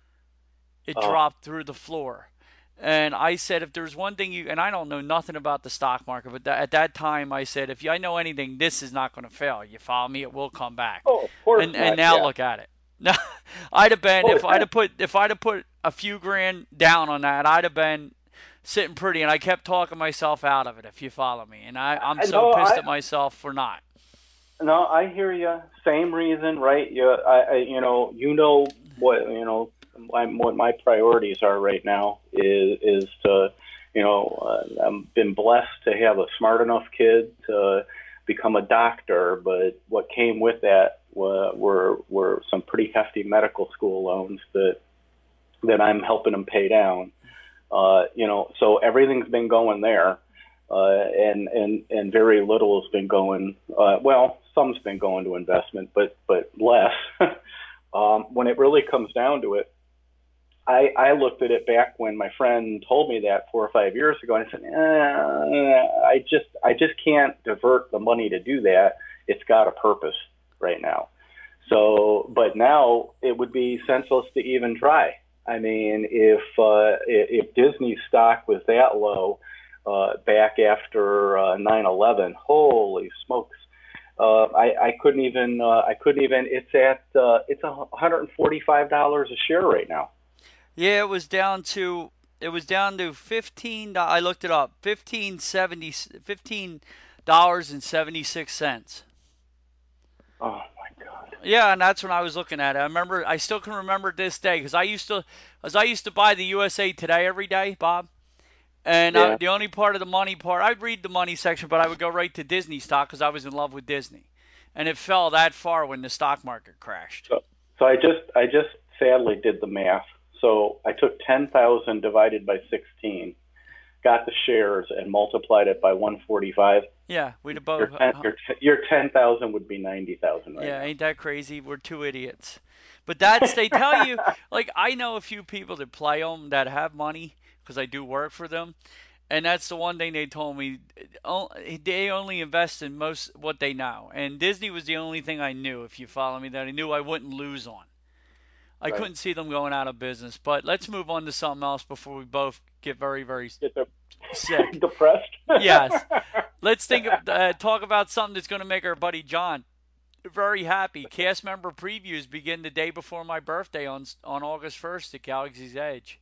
It Oh, dropped through the floor. And I said, if there's one thing you, and I don't know nothing about the stock market, but that, at that time I said, if I know anything, this is not going to fail. You follow me? It will come back. oh, of course And and not. now Yeah. look at it. Now, I'd have been Oh, if I'd yeah. have put if I'd have put a few grand down on that, I'd have been sitting pretty. And I kept talking myself out of it, if you follow me. And I I'm I so know. pissed I at myself for not. no, I hear you. Same reason, right? You, I, I, you know, you know what you know. My, what my priorities are right now is is to, you know, uh, I've been blessed to have a smart enough kid to become a doctor, but what came with that were were, were some pretty hefty medical school loans that that I'm helping him pay down. Uh, you know, so everything's been going there. Uh, and, and, and very little has been going, uh, well, some's been going to investment, but, but less. um, when it really comes down to it, I, I looked at it back when my friend told me that four or five years ago, and I said, eh, I just, I just can't divert the money to do that. It's got a purpose right now. So, but now it would be senseless to even try. I mean, if, uh, if Disney's stock was that low, Uh, back after uh, nine eleven, holy smokes! Uh, I, I couldn't even. Uh, I couldn't even. It's at. Uh, it's a one hundred forty-five dollars a share right now. Yeah, it was down to it was down to fifteen. I looked it up. Fifteen seventy. Fifteen dollars and seventy six cents. Oh my God! Yeah, and that's when I was looking at it. I remember. I still can remember this day because I used to, as I used to buy the U S A Today every day, Bob. And I, Yeah. the only part of the money part, I'd read the money section, but I would go right to Disney stock because I was in love with Disney. And it fell that far when the stock market crashed. So, so I just, I just sadly did the math. So I took ten thousand divided by sixteen, got the shares, and multiplied it by one forty-five. Yeah, we'd have Your both. ten, your, your ten thousand would be ninety thousand right Yeah, now. ain't that crazy? We're two idiots. But that's, they tell you, like, I know a few people that play them that have money because I do work for them. And that's the one thing they told me. They only invest in most what they know. And Disney was the only thing I knew, if you follow me, that I knew I wouldn't lose on. I Right. couldn't see them going out of business. But let's move on to something else before we both get very, very Get the sick. depressed. Yes. Let's think of, uh, talk about something that's going to make our buddy John very happy. Cast member previews begin the day before my birthday on on August first at Galaxy's Edge.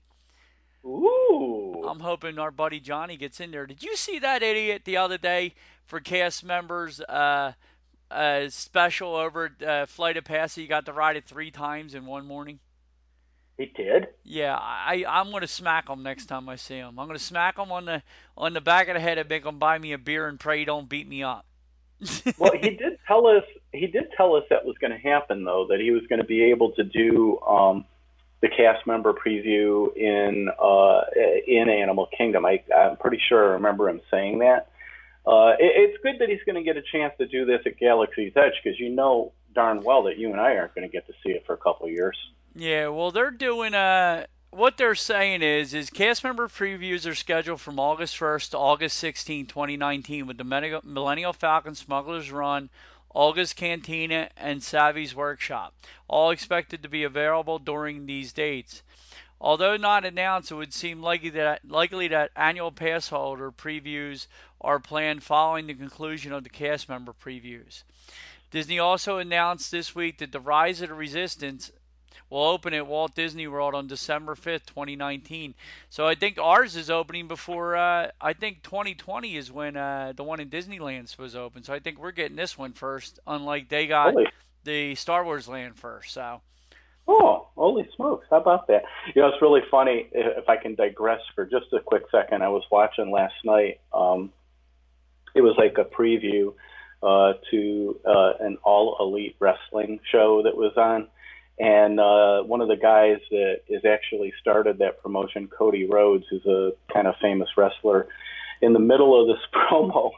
Ooh. I'm hoping our buddy Johnny gets in there. Did you see that idiot the other day for cast members uh, uh, special over at uh, Flight of Passage? You got to ride it three times in one morning. He did? Yeah, I, I'm going to smack him next time I see him. I'm going to smack him on the on the back of the head and make him buy me a beer and pray he don't beat me up. Well, he did tell us. He did tell us that was going to happen, though. That he was going to be able to do um, the cast member preview in uh, in Animal Kingdom. I, I'm pretty sure I remember him saying that. Uh, it, it's good that he's going to get a chance to do this at Galaxy's Edge because you know darn well that you and I aren't going to get to see it for a couple of years. Yeah, well, they're doing uh what they're saying is is cast member previews are scheduled from August first to August sixteenth, twenty nineteen, with the Millennial Falcon Smuggler's Run, August Cantina, and Savvy's Workshop, all expected to be available during these dates. Although not announced, it would seem likely that likely that annual pass holder previews are planned following the conclusion of the cast member previews. Disney also announced this week that the Rise of the Resistance will open at Walt Disney World on December fifth, twenty nineteen. So I think ours is opening before, uh, I think twenty twenty is when uh, the one in Disneyland was open. So I think we're getting this one first, unlike they got Holy. the Star Wars land first. So. Oh, holy smokes. How about that? You know, it's really funny, if I can digress for just a quick second. I was watching last night. Um, it was like a preview uh, to uh, an all-elite wrestling show that was on. And uh, one of the guys that is actually started that promotion, Cody Rhodes, who's a kind of famous wrestler, in the middle of this promo,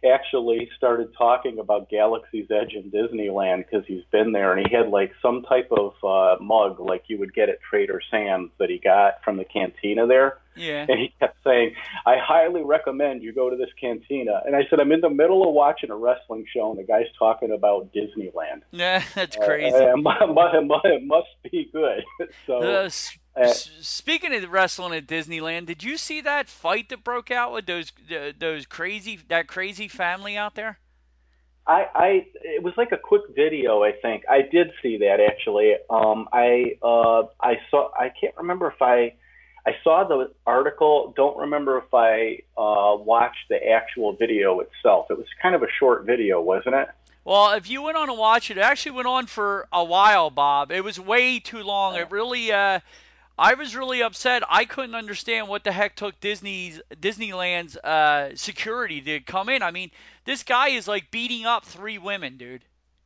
actually started talking about Galaxy's Edge in Disneyland because he's been there, and he had like some type of uh, mug like you would get at Trader Sam's that he got from the cantina there. Yeah. And he kept saying, I highly recommend you go to this cantina. And I said, I'm in the middle of watching a wrestling show, and the guy's talking about Disneyland. Yeah, that's crazy. Uh, it, must, it must be good. so. Uh, Uh, Speaking of wrestling at Disneyland, did you see that fight that broke out with those uh, those crazy that crazy family out there? I, I it was like a quick video, I think. I did see that actually. Um, I uh, I saw. I can't remember if I I saw the article. Don't remember if I uh, watched the actual video itself. It was kind of a short video, wasn't it? Well, if you went on to watch it, it actually went on for a while, Bob. It was way too long. It really. Uh, I was really upset. I couldn't understand what the heck took Disney's Disneyland's uh, security to come in. I mean, this guy is like beating up three women, dude.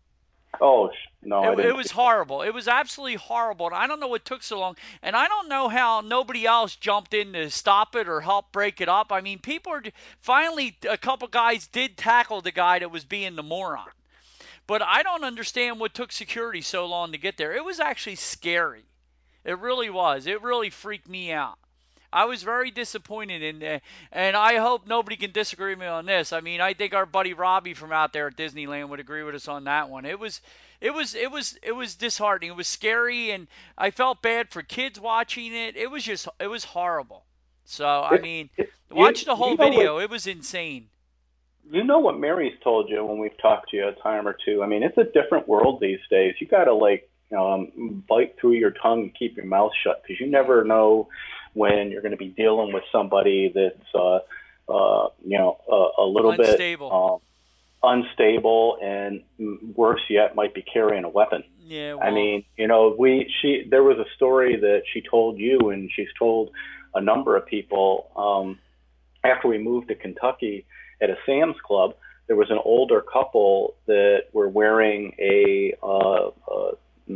Oh no! It, it was horrible. It was absolutely horrible, and I don't know what took so long. And I don't know how nobody else jumped in to stop it or help break it up. I mean, people are finally a couple guys did tackle the guy that was being the moron. But I don't understand what took security so long to get there. It was actually scary. It really was. It really freaked me out. I was very disappointed in that, and I hope nobody can disagree with me on this. I mean, I think our buddy Robbie from out there at Disneyland would agree with us on that one. It was, it was, it was, it was disheartening. It was scary, and I felt bad for kids watching it. It was just, it was horrible. So I mean, watch the whole video. It was insane. You know what Mary's told you when we've talked to you a time or two. I mean, it's a different world these days. You got to like. Um, bite through your tongue and keep your mouth shut because you never know when you're going to be dealing with somebody that's, uh, uh, you know, a, a little unstable. bit um, unstable, and worse yet, might be carrying a weapon. Yeah. Well, I mean, you know, we she there was a story that she told you, and she's told a number of people. Um, after we moved to Kentucky, at a Sam's Club, there was an older couple that were wearing a uh, uh,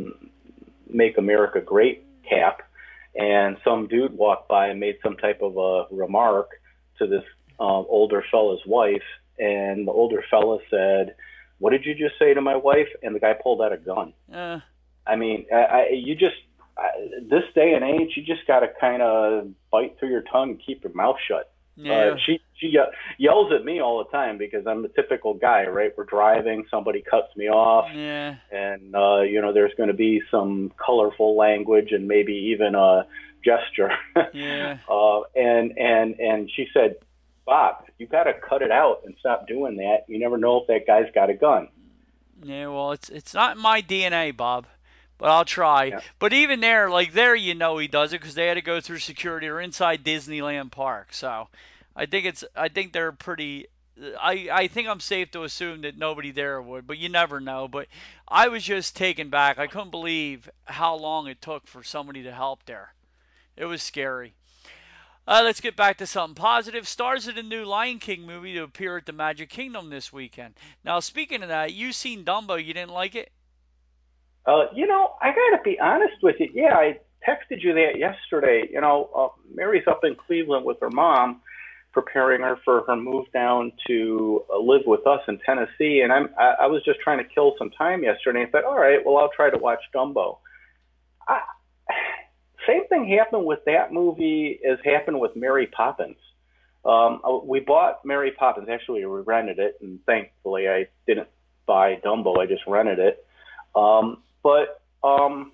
Make America Great cap, and some dude walked by and made some type of a remark to this uh, older fella's wife, and the older fella said, "What did you just say to my wife?" And the guy pulled out a gun. Uh. I mean, I, I, you just I, this day and age, you just got to kind of bite through your tongue and keep your mouth shut. Yeah. Uh, she she ye- yells at me all the time because I'm the typical guy, right? We're driving, somebody cuts me off, yeah. and uh, you know there's going to be some colorful language and maybe even a gesture. yeah. uh, and and and she said, "Bob, you got to cut it out and stop doing that. You never know if that guy's got a gun." Yeah, well, it's it's not in my D N A, Bob. But I'll try. Yeah. But even there, like there, you know he does it because they had to go through security or inside Disneyland Park. So I think it's I think they're pretty. I I think I'm safe to assume that nobody there would, but you never know. But I was just taken back. I couldn't believe how long it took for somebody to help there. It was scary. Uh, let's get back to something positive. Stars of the new Lion King movie to appear at the Magic Kingdom this weekend. Now, speaking of that, you seen Dumbo? You didn't like it? Uh, you know, I got to be honest with you. Yeah, I texted you that yesterday. You know, uh, Mary's up in Cleveland with her mom, preparing her for her move down to uh, live with us in Tennessee. And I'm, I, I was just trying to kill some time yesterday and said, all right, well, I'll try to watch Dumbo. I, same thing happened with that movie as happened with Mary Poppins. Um, we bought Mary Poppins. Actually, we rented it, and thankfully I didn't buy Dumbo. I just rented it. Um, But um,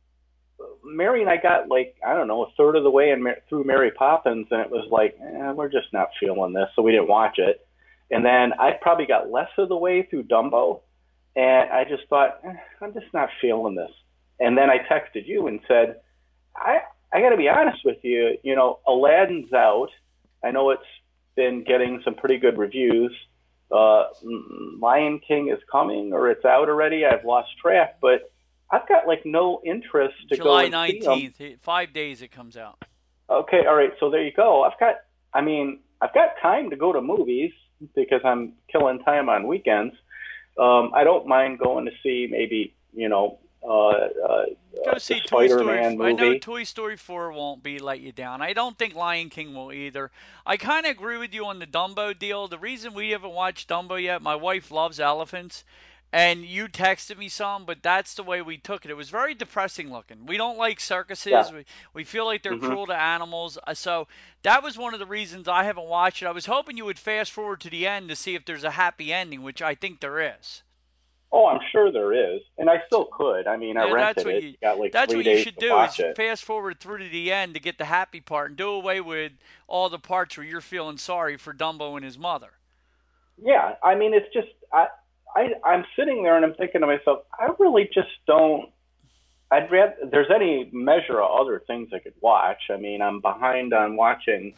Mary and I got like, I don't know, a third of the way in, through Mary Poppins, and it was like, eh, we're just not feeling this, so we didn't watch it. And then I probably got less of the way through Dumbo, and I just thought, eh, I'm just not feeling this. And then I texted you and said, I I got to be honest with you, you know, Aladdin's out. I know it's been getting some pretty good reviews. Uh, Lion King is coming, or it's out already. I've lost track, but I've got like no interest to July go and see them. July nineteenth, five days it comes out. Okay, all right, so there you go. I've got, I mean, I've got time to go to movies because I'm killing time on weekends. Um, I don't mind going to see maybe, you know, uh, uh, Go uh, the see Toy Story. Spider-Man I know movie. Toy Story four won't be let you down. I don't think Lion King will either. I kind of agree with you on the Dumbo deal. The reason we haven't watched Dumbo yet, my wife loves elephants, and you texted me some, but that's the way we took it. It was very depressing looking. We don't like Yeah. circuses. We, we feel like they're hmm cruel to animals. Uh, So that was one of the reasons I haven't watched it. I was hoping you would fast forward to the end to see if there's a happy ending, which I think there is. Oh, I'm sure there is, and I still could. I mean, I Yeah, that's rented what it. you Got like that's three what you days should to do is watch it. fast forward through to the end to get the happy part and do away with all the parts where you're feeling sorry for Dumbo and his mother. Yeah, I mean, it's just I, I, I'm sitting there and I'm thinking to myself, I really just don't. I'd rather there's any measure of other things I could watch. I mean, I'm behind on watching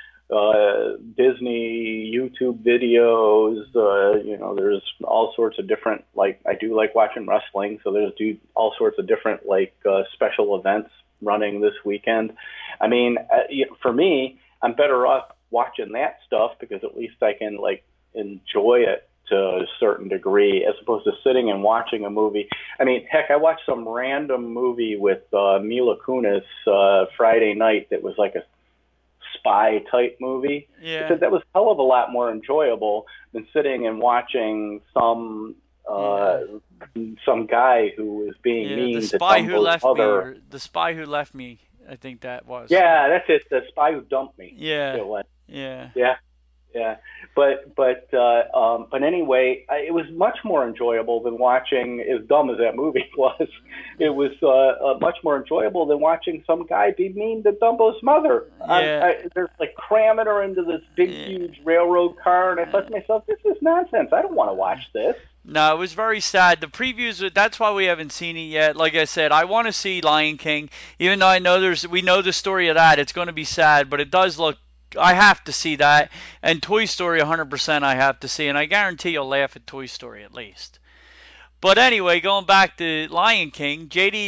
uh, Disney YouTube videos. Uh, you know, there's all sorts of different, like, I do like watching wrestling, so there's do all sorts of different, like, uh, special events running this weekend. I mean, uh, you know, for me, I'm better off watching that stuff because at least I can, like, enjoy it to a certain degree as opposed to sitting and watching a movie. I mean, heck, I watched some random movie with uh, Mila Kunis uh, Friday night that was like a spy type movie. Yeah. Because that was a hell of a lot more enjoyable than sitting and watching some uh, Yeah. some guy who was being Yeah, mean the to spy who Dumbo's left me, mother. or the spy who left me. I think that was. Yeah, that's it. The spy who dumped me. Yeah. It was. Yeah. Yeah. Yeah, but but uh, um, but anyway, I, it was much more enjoyable than watching. As dumb as that movie was, it was uh, uh, much more enjoyable than watching some guy be mean to Dumbo's mother. Yeah. I, I, they're like cramming her into this big, Yeah. huge railroad car, and I thought to myself, "This is nonsense. I don't want to watch this." No, it was very sad. The previews, that's why we haven't seen it yet. Like I said, I want to see Lion King, even though I know there's, we know the story of that. It's going to be sad, but it does look, I have to see that. And Toy Story, one hundred percent I have to see, and I guarantee you'll laugh at Toy Story at least. But anyway, going back to Lion King, J D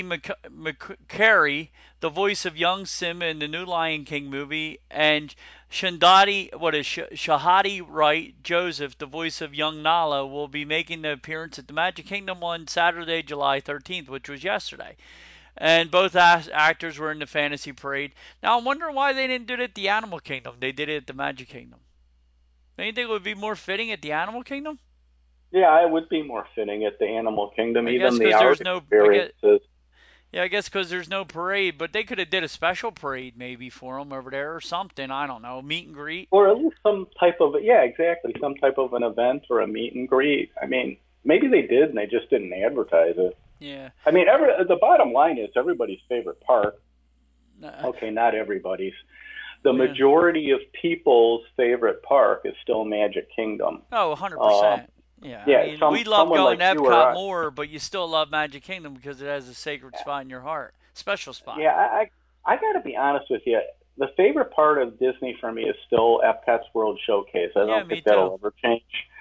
McCary, the voice of young Simba in the new Lion King movie, and Shandadi, what is Sh- Shahadi Wright Joseph, the voice of young Nala, will be making the appearance at the Magic Kingdom on Saturday, July thirteenth, which was yesterday. And both as- actors were in the Fantasy Parade. Now I'm wondering why they didn't do it at the Animal Kingdom. They did it at the Magic Kingdom. Don't you think it would be more fitting at the Animal Kingdom? Yeah, it would be more fitting at the Animal Kingdom. I Even guess the 'cause there's art no- I experiences. Yeah, I guess because there's no parade, but they could have did a special parade maybe for them over there or something. I don't know, meet and greet. Or at least some type of, yeah, exactly, some type of an event or a meet and greet. I mean, maybe they did and they just didn't advertise it. Yeah. I mean, every, the bottom line is everybody's favorite park. Uh, Okay, not everybody's. The Yeah. majority of people's favorite park is still Magic Kingdom. Oh, one hundred percent. Yeah, yeah, I mean, some- we love someone going like to you or Epcot I- more, but you still love Magic Kingdom because it has a sacred spot in your heart, special spot. Yeah, I, I, I got to be honest with you. The favorite part of Disney for me is still Epcot's World Showcase. I don't Yeah, me think that'll too. ever change.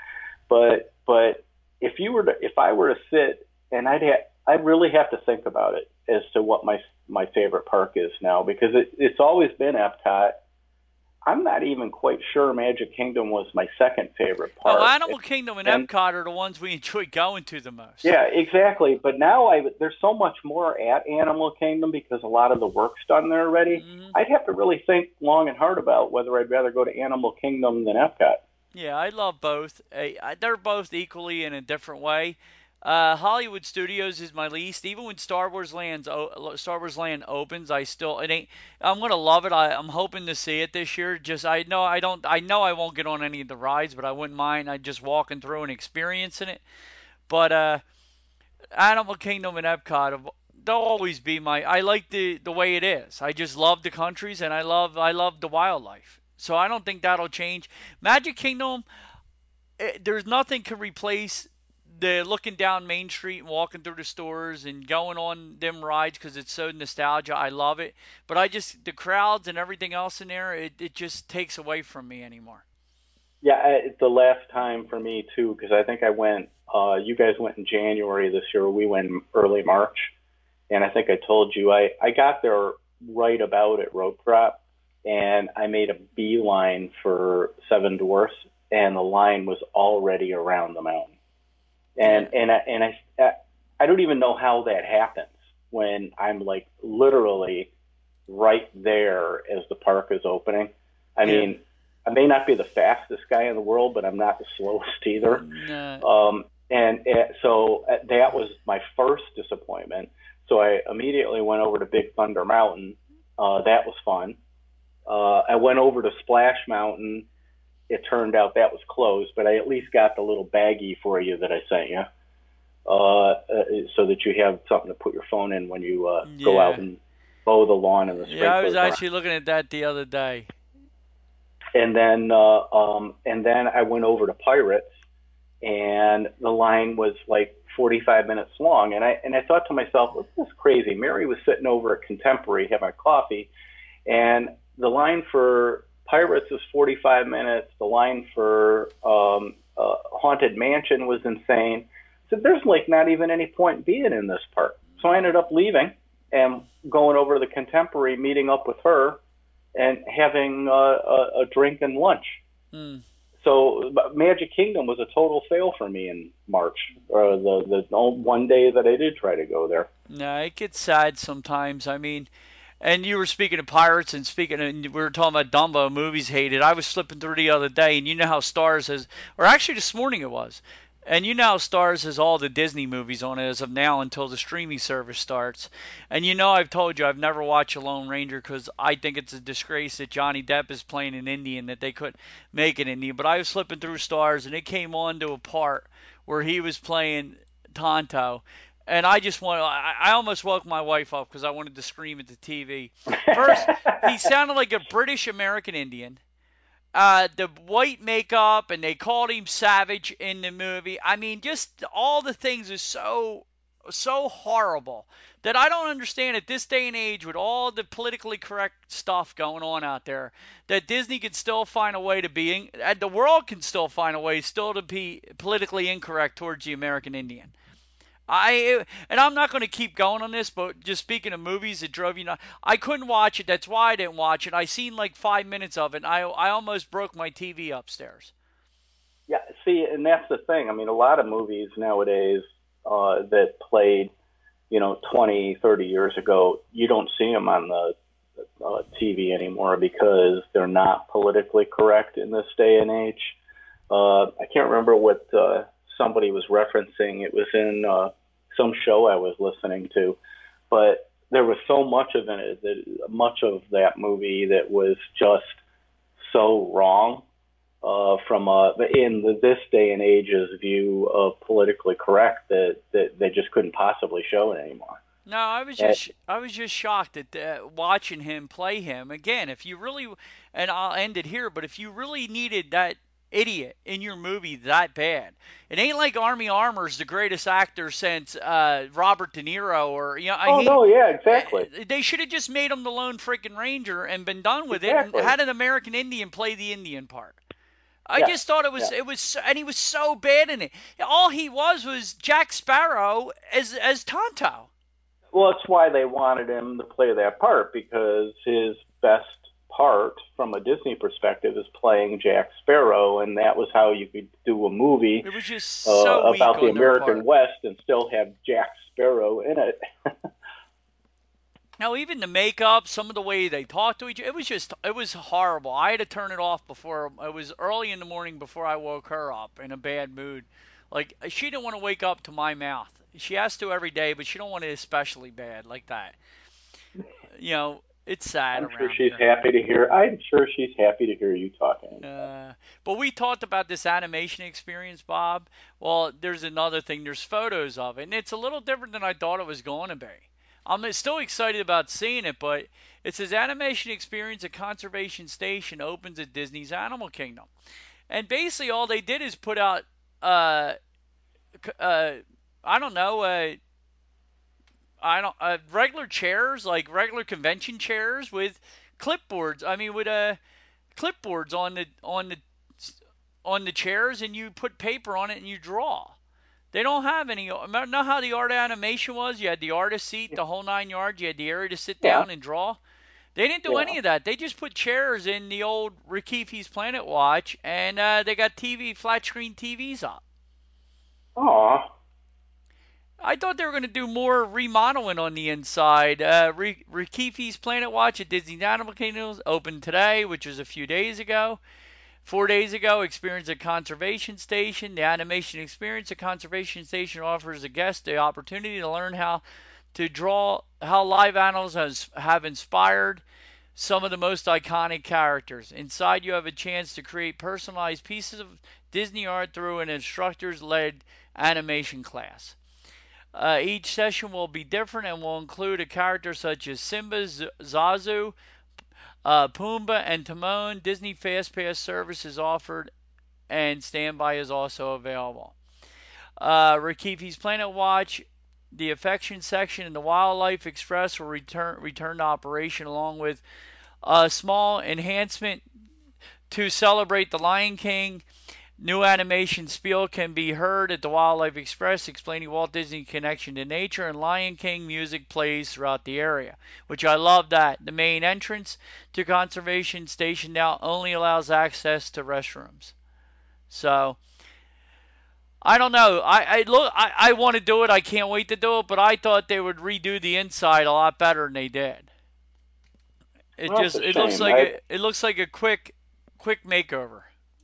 But but if you were to, if I were to sit and I'd ha- I'd really have to think about it as to what my my favorite park is now because it, it's always been Epcot. I'm not even quite sure Magic Kingdom was my second favorite park. Oh, Animal Kingdom and, and- Epcot are the ones we enjoy going to the most. Yeah, exactly. But now I there's so much more at Animal Kingdom because a lot of the work's done there already. Mhm. I'd have to really think long and hard about whether I'd rather go to Animal Kingdom than Epcot. Yeah, I love both. I, I, they're both equally in a different way. Uh, Hollywood Studios is my least. Even when Star Wars Land's o- Star Wars Land opens, I still it ain't. I'm gonna love it. I, I'm hoping to see it this year. Just I know I don't. I know I won't get on any of the rides, but I wouldn't mind. I just walking through and experiencing it. But uh, Animal Kingdom and Epcot, have- they'll always be my. I like the the way it is. I just love the countries and I love I love the wildlife. So I don't think that'll change. Magic Kingdom, eh, there's nothing can replace the looking down Main Street and walking through the stores and going on them rides because it's so nostalgia. I love it. But I just, the crowds and everything else in there, it, it just takes away from me anymore. Yeah, I, it's the last time for me too because I think I went. Uh, you guys went in January this year. We went in early March, and I think I told you I I got there right about at rope drop, and I made a beeline for Seven Dwarfs, and the line was already around the mountain. And and I, and I I don't even know how that happens when I'm like literally right there as the park is opening. I yeah. mean, I may not be the fastest guy in the world, but I'm not the slowest either. No. Um, and it, so that was my first disappointment. So I immediately went over to Big Thunder Mountain. Uh, that was fun. Uh, I went over to Splash Mountain. It turned out that was closed, but I at least got the little baggie for you that I sent you, uh, uh, so that you have something to put your phone in when you uh, yeah. go out and mow the lawn and the sprinklers. Yeah, I was actually looking at that the other day. And then, uh, um, and then I went over to Pirates, and the line was like forty-five minutes long, and I and I thought to myself, well, this is crazy. Mary was sitting over at Contemporary having coffee, and the line for Pirates was forty-five minutes. The line for um, uh, Haunted Mansion was insane. So there's like not even any point being in this park. So I ended up leaving and going over to the Contemporary, meeting up with her, and having uh, a, a drink and lunch. Mm. So Magic Kingdom was a total fail for me in March, or the the one day that I did try to go there. No, it gets sad sometimes. I mean, and you were speaking of Pirates and speaking of, we were talking about Dumbo, movies hated. I was flipping through the other day, and you know how Stars has, or actually this morning it was, and you know how Stars has all the Disney movies on it as of now until the streaming service starts. And you know I've told you I've never watched a Lone Ranger because I think it's a disgrace that Johnny Depp is playing an Indian, that they couldn't make an Indian. But I was flipping through Stars, and it came on to a part where he was playing Tonto. And I just want I, I almost woke my wife up because I wanted to scream at the T V. First, he sounded like a British American Indian. Uh, the white makeup, and they called him Savage in the movie. I mean, just all the things are so, so horrible that I don't understand at this day and age with all the politically correct stuff going on out there, that Disney can still find a way to be, and the world can still find a way still to be politically incorrect towards the American Indian. I and I'm not going to keep going on this, but just speaking of movies that drove you nuts, I couldn't watch it. That's why I didn't watch it. I seen like five minutes of it, and I I almost broke my T V upstairs. Yeah, see, and that's the thing. I mean, a lot of movies nowadays uh, that played, you know, twenty, thirty years ago, you don't see them on the uh, T V anymore because they're not politically correct in this day and age. Uh, I can't remember what. Uh, somebody was referencing. It was in uh, some show I was listening to, but there was so much of it, that much of that movie that was just so wrong uh, from a, in the, this day and age's view of politically correct that, that they just couldn't possibly show it anymore. No, I was just I was just shocked at uh, watching him play him again. If you really, and I'll end it here, but if you really needed that idiot in your movie that bad, it ain't like Army Armor's the greatest actor since uh, Robert De Niro, or you know. I oh hate, no, yeah, exactly. They should have just made him the lone freaking ranger and been done with exactly. it, and had an American Indian play the Indian part. I yeah. just thought it was yeah. it was, and he was so bad in it. All he was was Jack Sparrow as as Tonto. Well, that's why they wanted him to play that part, because his best part from a Disney perspective is playing Jack Sparrow, and that was how you could do a movie it was just so uh, about the on American West and still have Jack Sparrow in it. Now, even the makeup, some of the way they talked to each other, it was just, it was horrible. I had to turn it off before, it was early in the morning before I woke her up in a bad mood. Like, she didn't want to wake up to my mouth. She has to every day, but she don't want it especially bad like that. You know, it's sad. I'm sure around she's here. happy to hear. I'm sure she's happy to hear you talking. Uh, but we talked about this animation experience, Bob. Well, there's another thing. There's photos of it, and it's a little different than I thought it was going to be. I'm still excited about seeing it, but it says Animation Experience at Conservation Station opens at Disney's Animal Kingdom. And basically all they did is put out, uh, uh, I don't know, uh, I don't, uh, regular chairs, like regular convention chairs with clipboards. I mean, with uh, clipboards on the on the on the chairs, and you put paper on it and you draw. They don't have any. Know how the art animation was? You had the artist seat, the whole nine yards. You had the area to sit yeah. down and draw. They didn't do yeah. any of that. They just put chairs in the old Rikifi's Planet Watch, and uh, they got T V, flat screen T Vs up. Aw. I thought they were going to do more remodeling on the inside. Uh, Rikifi's Planet Watch at Disney Animal Kingdom opened today, which was a few days ago. Four days ago, Experience at Conservation Station. The Animation Experience at Conservation Station offers a guest the opportunity to learn how to draw, how live animals has, have inspired some of the most iconic characters. Inside, you have a chance to create personalized pieces of Disney art through an instructors-led animation class. Uh, each session will be different and will include a character such as Simba, Z- Zazu, uh, Pumbaa, and Timon. Disney Fast Pass service is offered, and standby is also available. Uh, Rikifi's Planet Watch, the Affection section, and the Wildlife Express will return return to operation, along with a small enhancement to celebrate the Lion King. New animation spiel can be heard at the Wildlife Express, explaining Walt Disney's connection to nature, and Lion King music plays throughout the area, which I love that. The main entrance to Conservation Station now only allows access to restrooms. So, I don't know. I I, look, I, I want to do it. I can't wait to do it, but I thought they would redo the inside a lot better than they did. It well, just it looks like a, it looks like a quick quick makeover.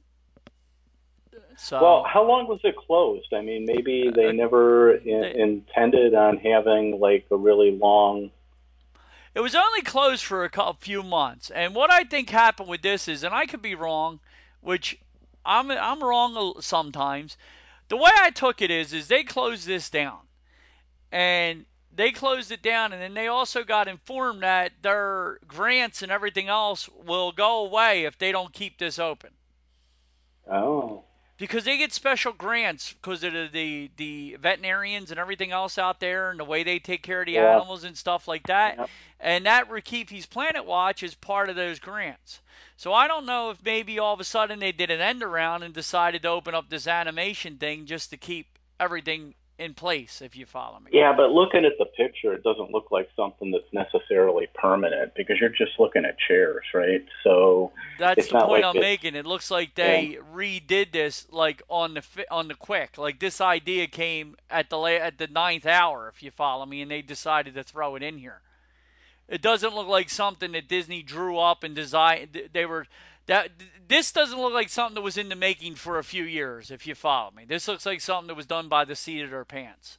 So, well, how long was it closed? I mean, maybe they uh, never in, they, intended on having like a really long. It was only closed for a couple, few months, and what I think happened with this is, and I could be wrong, which I'm I'm wrong sometimes. The way I took it is, is they closed this down, and they closed it down, and then they also got informed that their grants and everything else will go away if they don't keep this open. Oh. Because they get special grants because of the, the the veterinarians and everything else out there and the way they take care of the yeah. animals and stuff like that. Yep. And that Rikifi's Planet Watch is part of those grants. So I don't know if maybe all of a sudden they did an end around and decided to open up this animation thing just to keep everything in place, if you follow me. Yeah, but looking at the picture, it doesn't look like something that's necessarily permanent because you're just looking at chairs, right? So that's the point like I'm it's, making. It looks like they yeah. redid this like on the on the quick. Like this idea came at the at the ninth hour, if you follow me, and they decided to throw it in here. It doesn't look like something that Disney drew up and designed. They were that this doesn't look like something that was in the making for a few years, if you follow me. This looks like something that was done by the seat of their pants.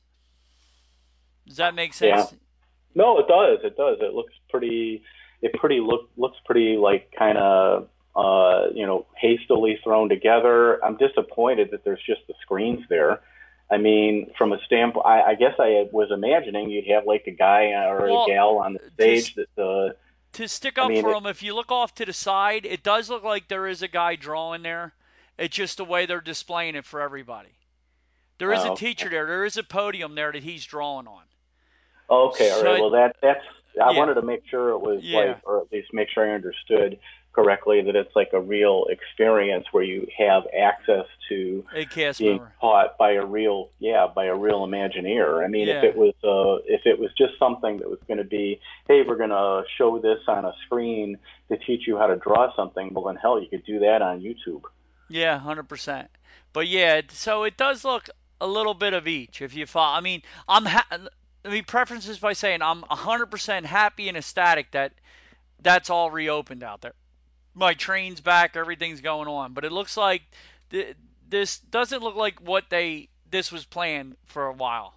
Does that make sense? Yeah. No, it does. It does. It looks pretty. It pretty look looks pretty like kind of uh, you know hastily thrown together. I'm disappointed that there's just the screens there. I mean, from a standpoint, I, I guess I was imagining you'd have like a guy or well, a gal on the stage just, that. Uh, to stick up I mean, for it, them, if you look off to the side, it does look like there is a guy drawing there. It's just the way they're displaying it for everybody. There is oh, a teacher there. There is a podium there that he's drawing on. Okay, all so right. Well, that that's. I yeah. wanted to make sure it was yeah. like, or at least make sure I understood correctly that it's like a real experience where you have access to a cast being member. taught by a real, yeah, by a real Imagineer. I mean, yeah. if it was, uh, if it was just something that was going to be, hey, we're going to show this on a screen to teach you how to draw something, well, then hell, you could do that on YouTube. Yeah, one hundred percent. But yeah, so it does look a little bit of each. If you follow, I mean, I'm. Ha- Let me preface this by saying I'm one hundred percent happy and ecstatic that that's all reopened out there. My train's back, everything's going on. But it looks like th- this doesn't look like what they this was planned for a while.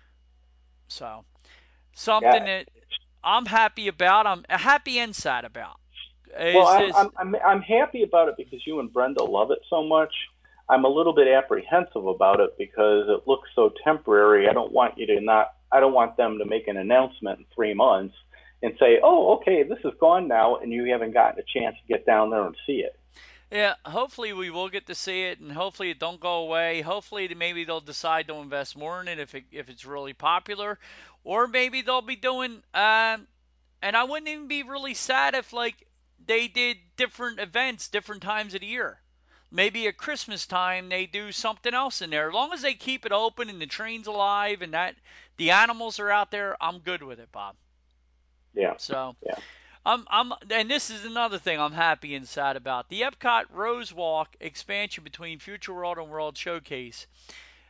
So something yeah. that I'm happy about. I'm happy and sad about. Is, well, I'm, is, I'm I'm I'm happy about it because you and Brenda love it so much. I'm a little bit apprehensive about it because it looks so temporary. I don't want you to not. I don't want them to make an announcement in three months and say, oh, okay, this is gone now, and you haven't gotten a chance to get down there and see it. Yeah, hopefully we will get to see it, and hopefully it don't go away. Hopefully maybe they'll decide to invest more in it if it, if it's really popular. Or maybe they'll be doing, um, and I wouldn't even be really sad if, like, they did different events different times of the year. Maybe at Christmas time they do something else in there. As long as they keep it open and the train's alive and that the animals are out there, I'm good with it, Bob. Yeah. So, yeah. I'm I'm and this is another thing I'm happy and sad about. The Epcot Rose Walk expansion between Future World and World Showcase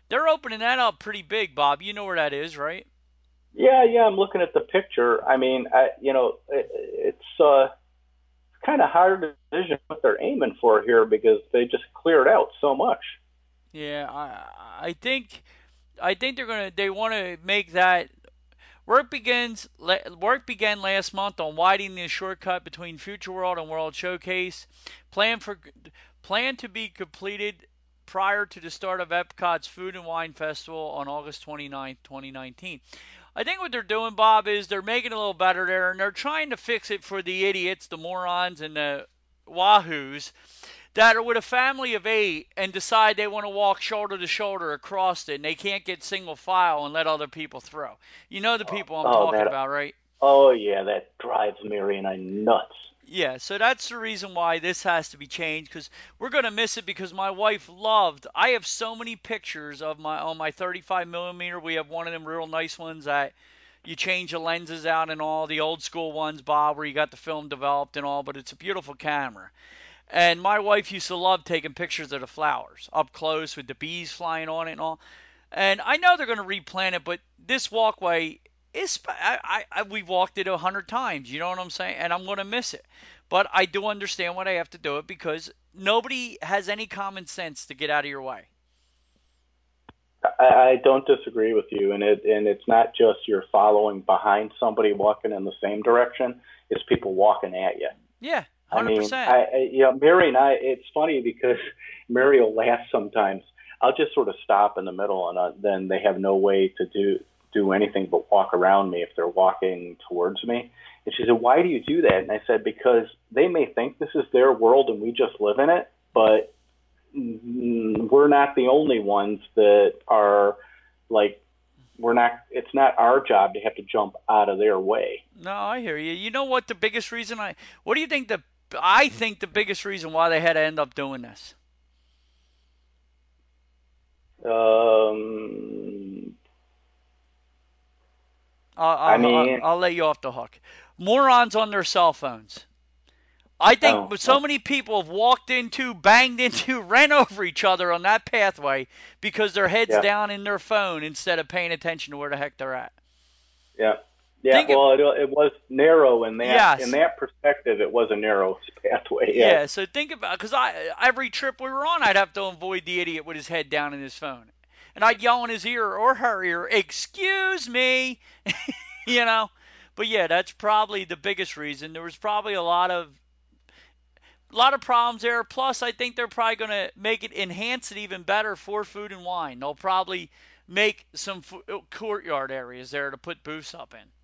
They're opening that up pretty big, Bob. You know where that is, right? Yeah, yeah. I'm looking at the picture. I mean, I, you know, it, it's uh, kind of hard to envision what they're aiming for here because they just cleared out so much. Yeah, I I think I think they're gonna they want to make that work begins work began last month on widening the shortcut between Future World and World Showcase. Plan for plan to be completed prior to the start of Epcot's Food and Wine Festival on August twenty-ninth, twenty nineteen. I think what they're doing, Bob, is they're making it a little better there, and they're trying to fix it for the idiots, the morons, and the wahoos that are with a family of eight and decide they want to walk shoulder to shoulder across it, and they can't get single file and let other people through. You know the people I'm Oh, talking that, about, right? oh yeah, that drives Mary and I nuts. Yeah, so that's the reason why this has to be changed, because we're going to miss it, because my wife loved, I have so many pictures of my, on my thirty-five millimeter. We have one of them real nice ones that you change the lenses out and all, the old school ones, Bob, where you got the film developed and all, but it's a beautiful camera. And my wife used to love taking pictures of the flowers up close with the bees flying on it and all. And I know they're going to replant it, but this walkway is, I, I, I we walked it a hundred times. You know what I'm saying? And I'm going to miss it. But I do understand why I have to do it, because nobody has any common sense to get out of your way. I, I don't disagree with you, and it and it's not just you're following behind somebody walking in the same direction; it's people walking at you. Yeah, I one hundred percent. mean, I, I, you know, Mary and I. It's funny because Mary will laugh sometimes. I'll just sort of stop in the middle, and uh, then they have no way to do do anything but walk around me if they're walking towards me. And she said, "Why do you do that?" And I said, "Because they may think this is their world and we just live in it, but we're not the only ones that are like, we're not, it's not our job to have to jump out of their way." No, I hear you. You know what the biggest reason I, what do you think the, I think the biggest reason why they had to end up doing this? Um, I'll, I'll, I mean, I'll, I'll let you off the hook. Morons on their cell phones. I think oh, so oh. many people have walked into, banged into, ran over each other on that pathway because their head's Yeah. down in their phone instead of paying attention to where the heck they're at. Yeah. Yeah, Think well, it, it was narrow in that Yes. in that perspective. It was a narrow pathway. Yeah, Yeah. so think about, because I every trip we were on, I'd have to avoid the idiot with his head down in his phone, and I'd yell in his ear or her ear, "Excuse me," you know. But yeah, that's probably the biggest reason. There was probably a lot of a lot of problems there. Plus, I think they're probably going to make it enhance it even better for Food and Wine. They'll probably make some f- courtyard areas there to put booths up in.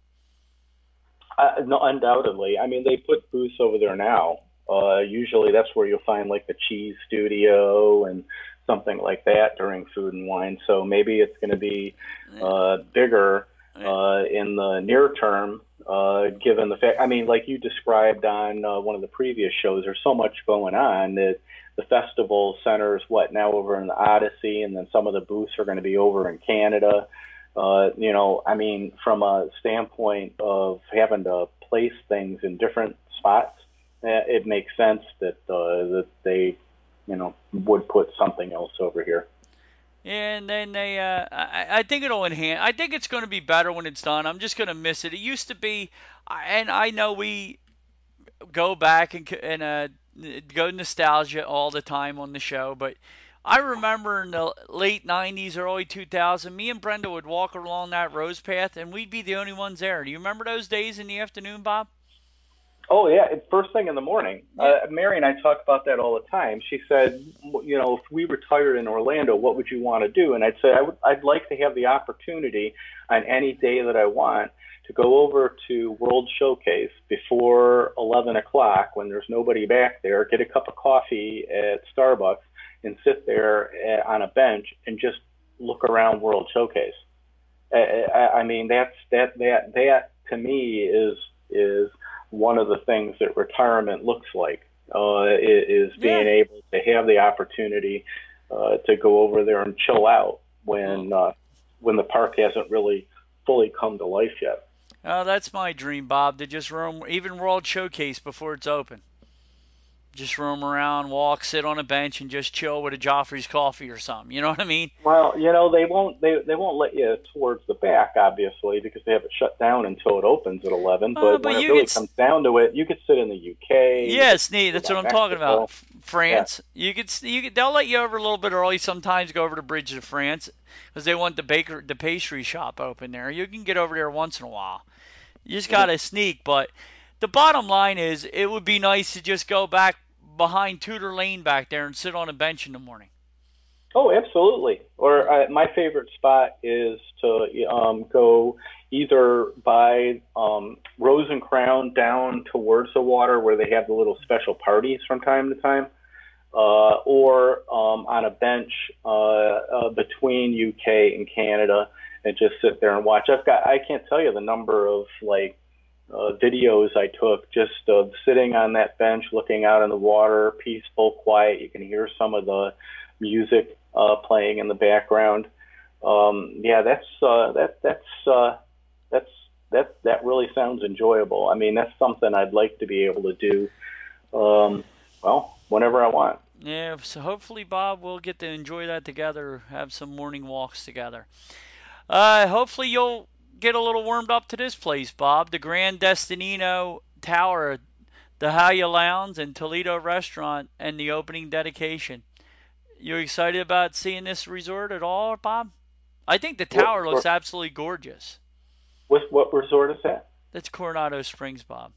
Uh, no, undoubtedly. I mean, they put booths over there now. Uh, usually, that's where you'll find like the cheese studio and something like that during Food and Wine. So maybe it's going to be uh, bigger uh, in the near term, uh, given the fact. I mean, like you described on uh, one of the previous shows, there's so much going on that the festival centers, what now over in the Odyssey, and then some of the booths are going to be over in Canada. Uh, you know, I mean, from a standpoint of having to place things in different spots, it makes sense that uh, that they, you know, would put something else over here. And then they, uh, I, I think it'll enhance. I think it's going to be better when it's done. I'm just going to miss it. It used to be, and I know we go back and and uh, go nostalgia all the time on the show, but I remember in the late nineties, early two thousands, me and Brenda would walk along that Rose Path, and we'd be the only ones there. Do you remember those days in the afternoon, Bob? Oh, yeah, it's first thing in the morning. Yeah. Uh, Mary and I talk about that all the time. She said, you know, if we retired in Orlando, what would you want to do? And I'd say, I would, I'd like to have the opportunity on any day that I want to go over to World Showcase before eleven o'clock when there's nobody back there, get a cup of coffee at Starbucks, and sit there uh, on a bench and just look around World Showcase. Uh, I, I mean, that's that that that to me is is one of the things that retirement looks like, uh, is being Yeah. able to have the opportunity uh, to go over there and chill out when uh, when the park hasn't really fully come to life yet. Oh, that's my dream, Bob, to just roam even World Showcase before it's open. Just roam around, walk, sit on a bench, and just chill with a Joffrey's coffee or something. You know what I mean? Well, you know, they won't they they won't let you towards the back, obviously, because they have it shut down until it opens at eleven. Uh, But but when it you really could, comes down to it, you could sit in the U K. yeah, it's neat. That's what I'm talking Mexico. about. F- France, you could, you could, they'll let you over a little bit early sometimes. Go over to Bridge of France because they want the baker, the pastry shop open there. You can get over there once in a while. You just gotta sneak. But the bottom line is, it would be nice to just go back behind Tudor Lane back there and sit on a bench in the morning. Oh, absolutely. Or uh, my favorite spot is to um, go either by um, Rose and Crown down towards the water where they have the little special parties from time to time, uh, or um, on a bench uh, uh, between U K and Canada and just sit there and watch. I've got I can't tell you the number of like uh, videos I took just of sitting on that bench looking out in the water, peaceful, quiet. You can hear some of the music uh, playing in the background. Um, yeah, that's uh, that that's uh, that's that that really sounds enjoyable. I mean, that's something I'd like to be able to do. Um, well, whenever I want. Yeah, so hopefully, Bob, we'll get to enjoy that together, have some morning walks together. Uh, hopefully you'll get a little warmed up to this place, Bob. The Grand Destinino Tower, the Haya Lounge, and Toledo Restaurant, and the opening dedication. You excited about seeing this resort at all, Bob? I think the tower What, looks what, absolutely gorgeous. what, what resort is that? That's Coronado Springs, Bob.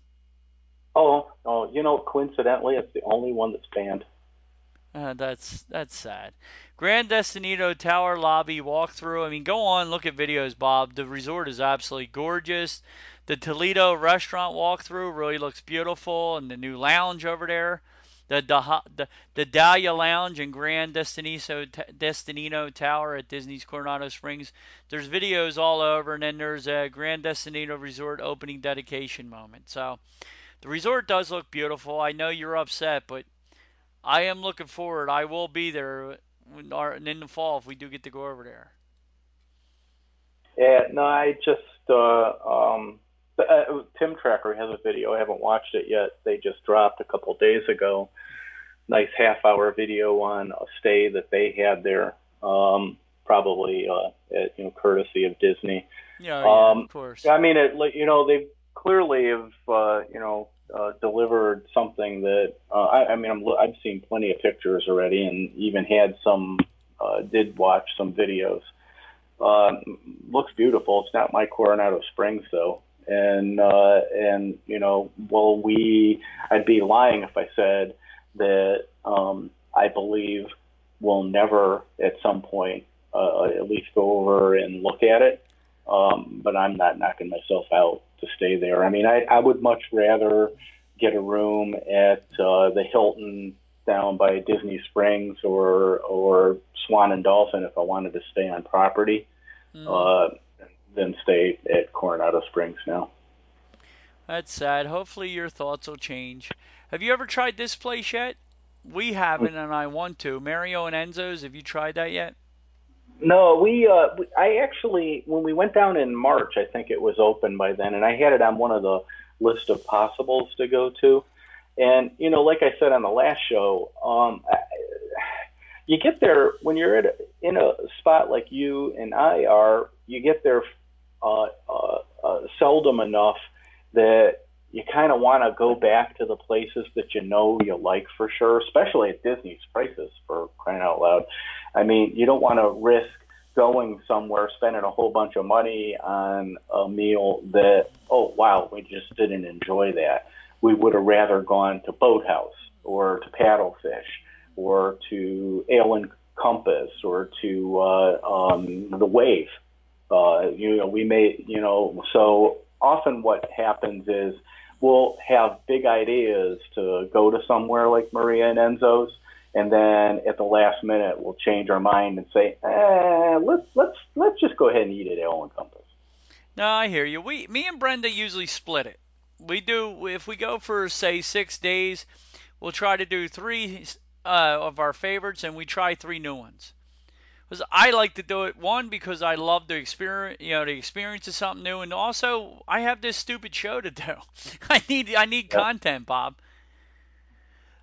Oh, oh, you know, coincidentally, it's the only one that's banned. Uh, that's that's sad. Grand Destinino Tower lobby walkthrough. I mean, go on, look at videos, Bob. The resort is absolutely gorgeous. The Toledo restaurant walkthrough really looks beautiful, and the new lounge over there, the the the, the Dahlia Lounge and Grand Destinino Destinino Tower at Disney's Coronado Springs. There's videos all over, and then there's a Grand Destinino Resort opening dedication moment. So the resort does look beautiful. I know you're upset, but I am looking forward. I will be there in the fall if we do get to go over there. Yeah, no, I just uh, um, uh, Tim Tracker has a video. I haven't watched it yet. They just dropped a couple days ago. Nice half-hour video on a stay that they had there, um, probably uh, at, you know, courtesy of Disney. Yeah, yeah, um, of course. I mean, it, you know, they clearly have, uh, you know. Uh, delivered something that uh, I, I mean I'm, I've seen plenty of pictures already, and even had some uh, did watch some videos. Uh, looks beautiful. It's not my Coronado Springs though, and uh, and you know, well, we I'd be lying if I said that um, I believe we'll never at some point uh, at least go over and look at it. Um, but I'm not knocking myself out to stay there. I mean, I, I would much rather get a room at uh, the Hilton down by Disney Springs or or Swan and Dolphin if I wanted to stay on property, mm. uh, than stay at Coronado Springs now. That's sad. Hopefully your thoughts will change. Have you ever tried this place yet? We haven't, and I want to. Mario and Enzo's, have you tried that yet? No, we, uh, we, I actually, when we went down in March, I think it was open by then, and I had it on one of the list of possibles to go to. And, you know, like I said on the last show, um, you get there when you're at a, in a spot like you and I are, you get there uh, uh, uh, seldom enough that you kind of want to go back to the places that you know you like for sure, especially at Disney's prices, for crying out loud. I mean, you don't want to risk going somewhere, spending a whole bunch of money on a meal that, oh, wow, we just didn't enjoy that. We would have rather gone to Boathouse or to Paddlefish or to Ale and Compass or to uh, um, the Wave. Uh, you know, we may, you know, so often what happens is we'll have big ideas to go to somewhere like Maria and Enzo's, and then at the last minute we'll change our mind and say, eh, let's let's let's just go ahead and eat at Ale and Compass. No, I hear you. We, me and Brenda usually split it. We do, if we go for say six days, we'll try to do three uh, of our favorites, and we try three new ones. Because I like to do it, one, because I love the experience, you know, the experience of something new, and also I have this stupid show to do. I need I need yep. content, Bob.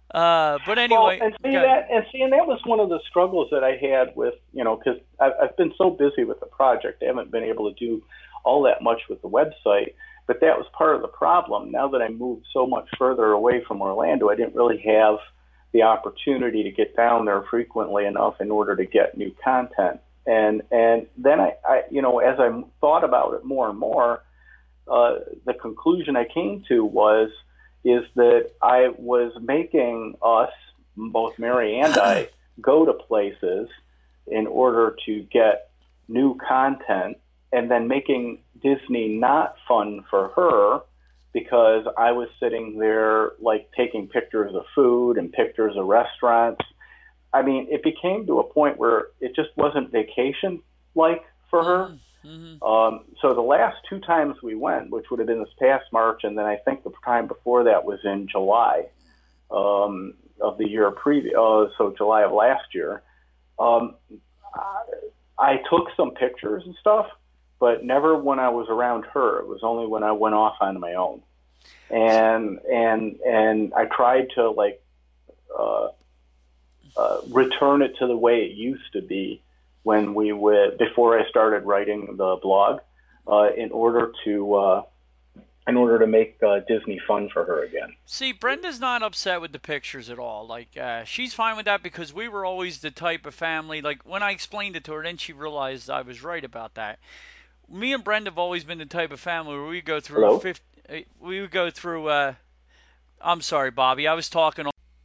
Uh, but anyway, well, and see go ahead. that, and see, and that was one of the struggles that I had with, you know, because I've, I've been so busy with the project, I haven't been able to do all that much with the website. But that was part of the problem. Now that I moved so much further away from Orlando, I didn't really have the opportunity to get down there frequently enough in order to get new content. And and then I, I you know, as I thought about it more and more, uh, the conclusion I came to was is that I was making us, both Mary and I, go to places in order to get new content, and then making Disney not fun for her because I was sitting there like taking pictures of food and pictures of restaurants. I mean, it became to a point where it just wasn't vacation-like for her. Mm-hmm. Um, so the last two times we went, which would have been this past March, and then I think the time before that was in July um, of the year previous, uh, so July of last year, um, I, I took some pictures and stuff, but never when I was around her. It was only when I went off on my own. And and and I tried to like uh, uh, return it to the way it used to be when we would, before I started writing the blog, uh, in order to uh, in order to make uh, Disney fun for her again. See, Brenda's not upset with the pictures at all. Like, uh, she's fine with that because we were always the type of family. Like, when I explained it to her, then she realized I was right about that. Me and Brenda have always been the type of family where we go through Hello? fifty, we would go through. Uh, I'm sorry, Bobby. I was talking.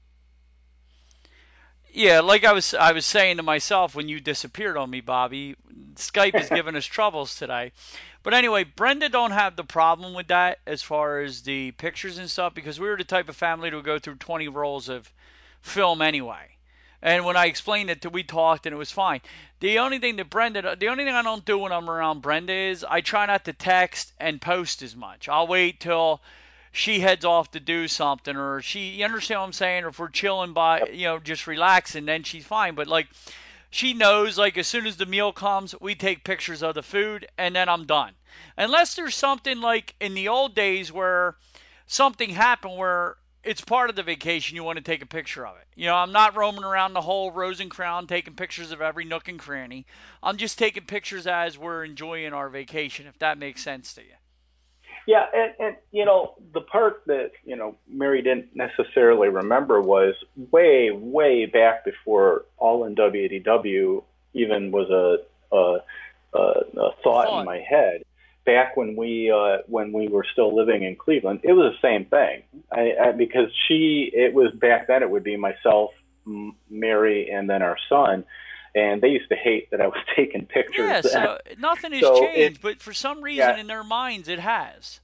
Yeah, like I was I was saying to myself when you disappeared on me, Bobby, Skype is giving us troubles today. But anyway, Brenda don't have the problem with that as far as the pictures and stuff because we were the type of family that would go through twenty rolls of film anyway. And when I explained it to, we talked and it was fine. The only thing that Brenda, the only thing I don't do when I'm around Brenda is I try not to text and post as much. I'll wait till she heads off to do something, or she, you understand what I'm saying? Or if we're chilling by, you know, just relaxing, then she's fine. But like, she knows, like, as soon as the meal comes, we take pictures of the food, and then I'm done. Unless there's something like in the old days where something happened where it's part of the vacation, you want to take a picture of it. You know, I'm not roaming around the whole Rose and Crown taking pictures of every nook and cranny. I'm just taking pictures as we're enjoying our vacation, if that makes sense to you. Yeah, and, and you know, the part that, you know, Mary didn't necessarily remember was way, way back before All in W D W even was a, a, a, a thought, thought in my head. Back when we uh, when we were still living in Cleveland, it was the same thing. I, I, because she, it was back then. It would be myself, M- Mary, and then our son. And they used to hate that I was taking pictures. Yeah, so nothing has so changed, it, but for some reason yeah, in their minds it has.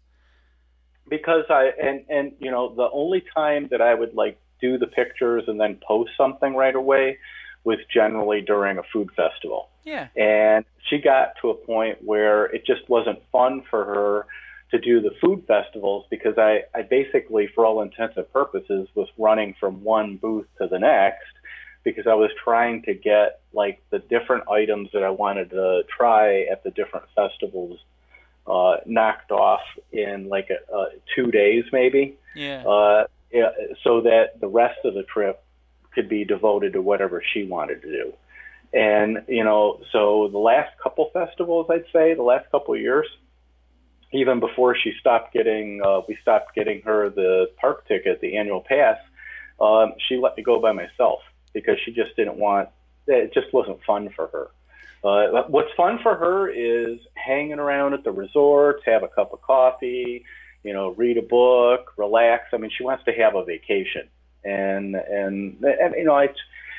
Because I and and you know, the only time that I would like do the pictures and then post something right away was generally during a food festival. Yeah. And she got to a point where it just wasn't fun for her to do the food festivals because I, I basically, for all intents and purposes, was running from one booth to the next because I was trying to get like the different items that I wanted to try at the different festivals uh, knocked off in like a, a two days maybe. Yeah. Uh, yeah. So that the rest of the trip could be devoted to whatever she wanted to do. And, you know, so the last couple festivals, I'd say, the last couple of years, even before she stopped getting, uh, we stopped getting her the park ticket, the annual pass, um, she let me go by myself because she just didn't want, it just wasn't fun for her. Uh, what's fun for her is hanging around at the resorts, have a cup of coffee, you know, read a book, relax. I mean, she wants to have a vacation. And, and, and you know, I,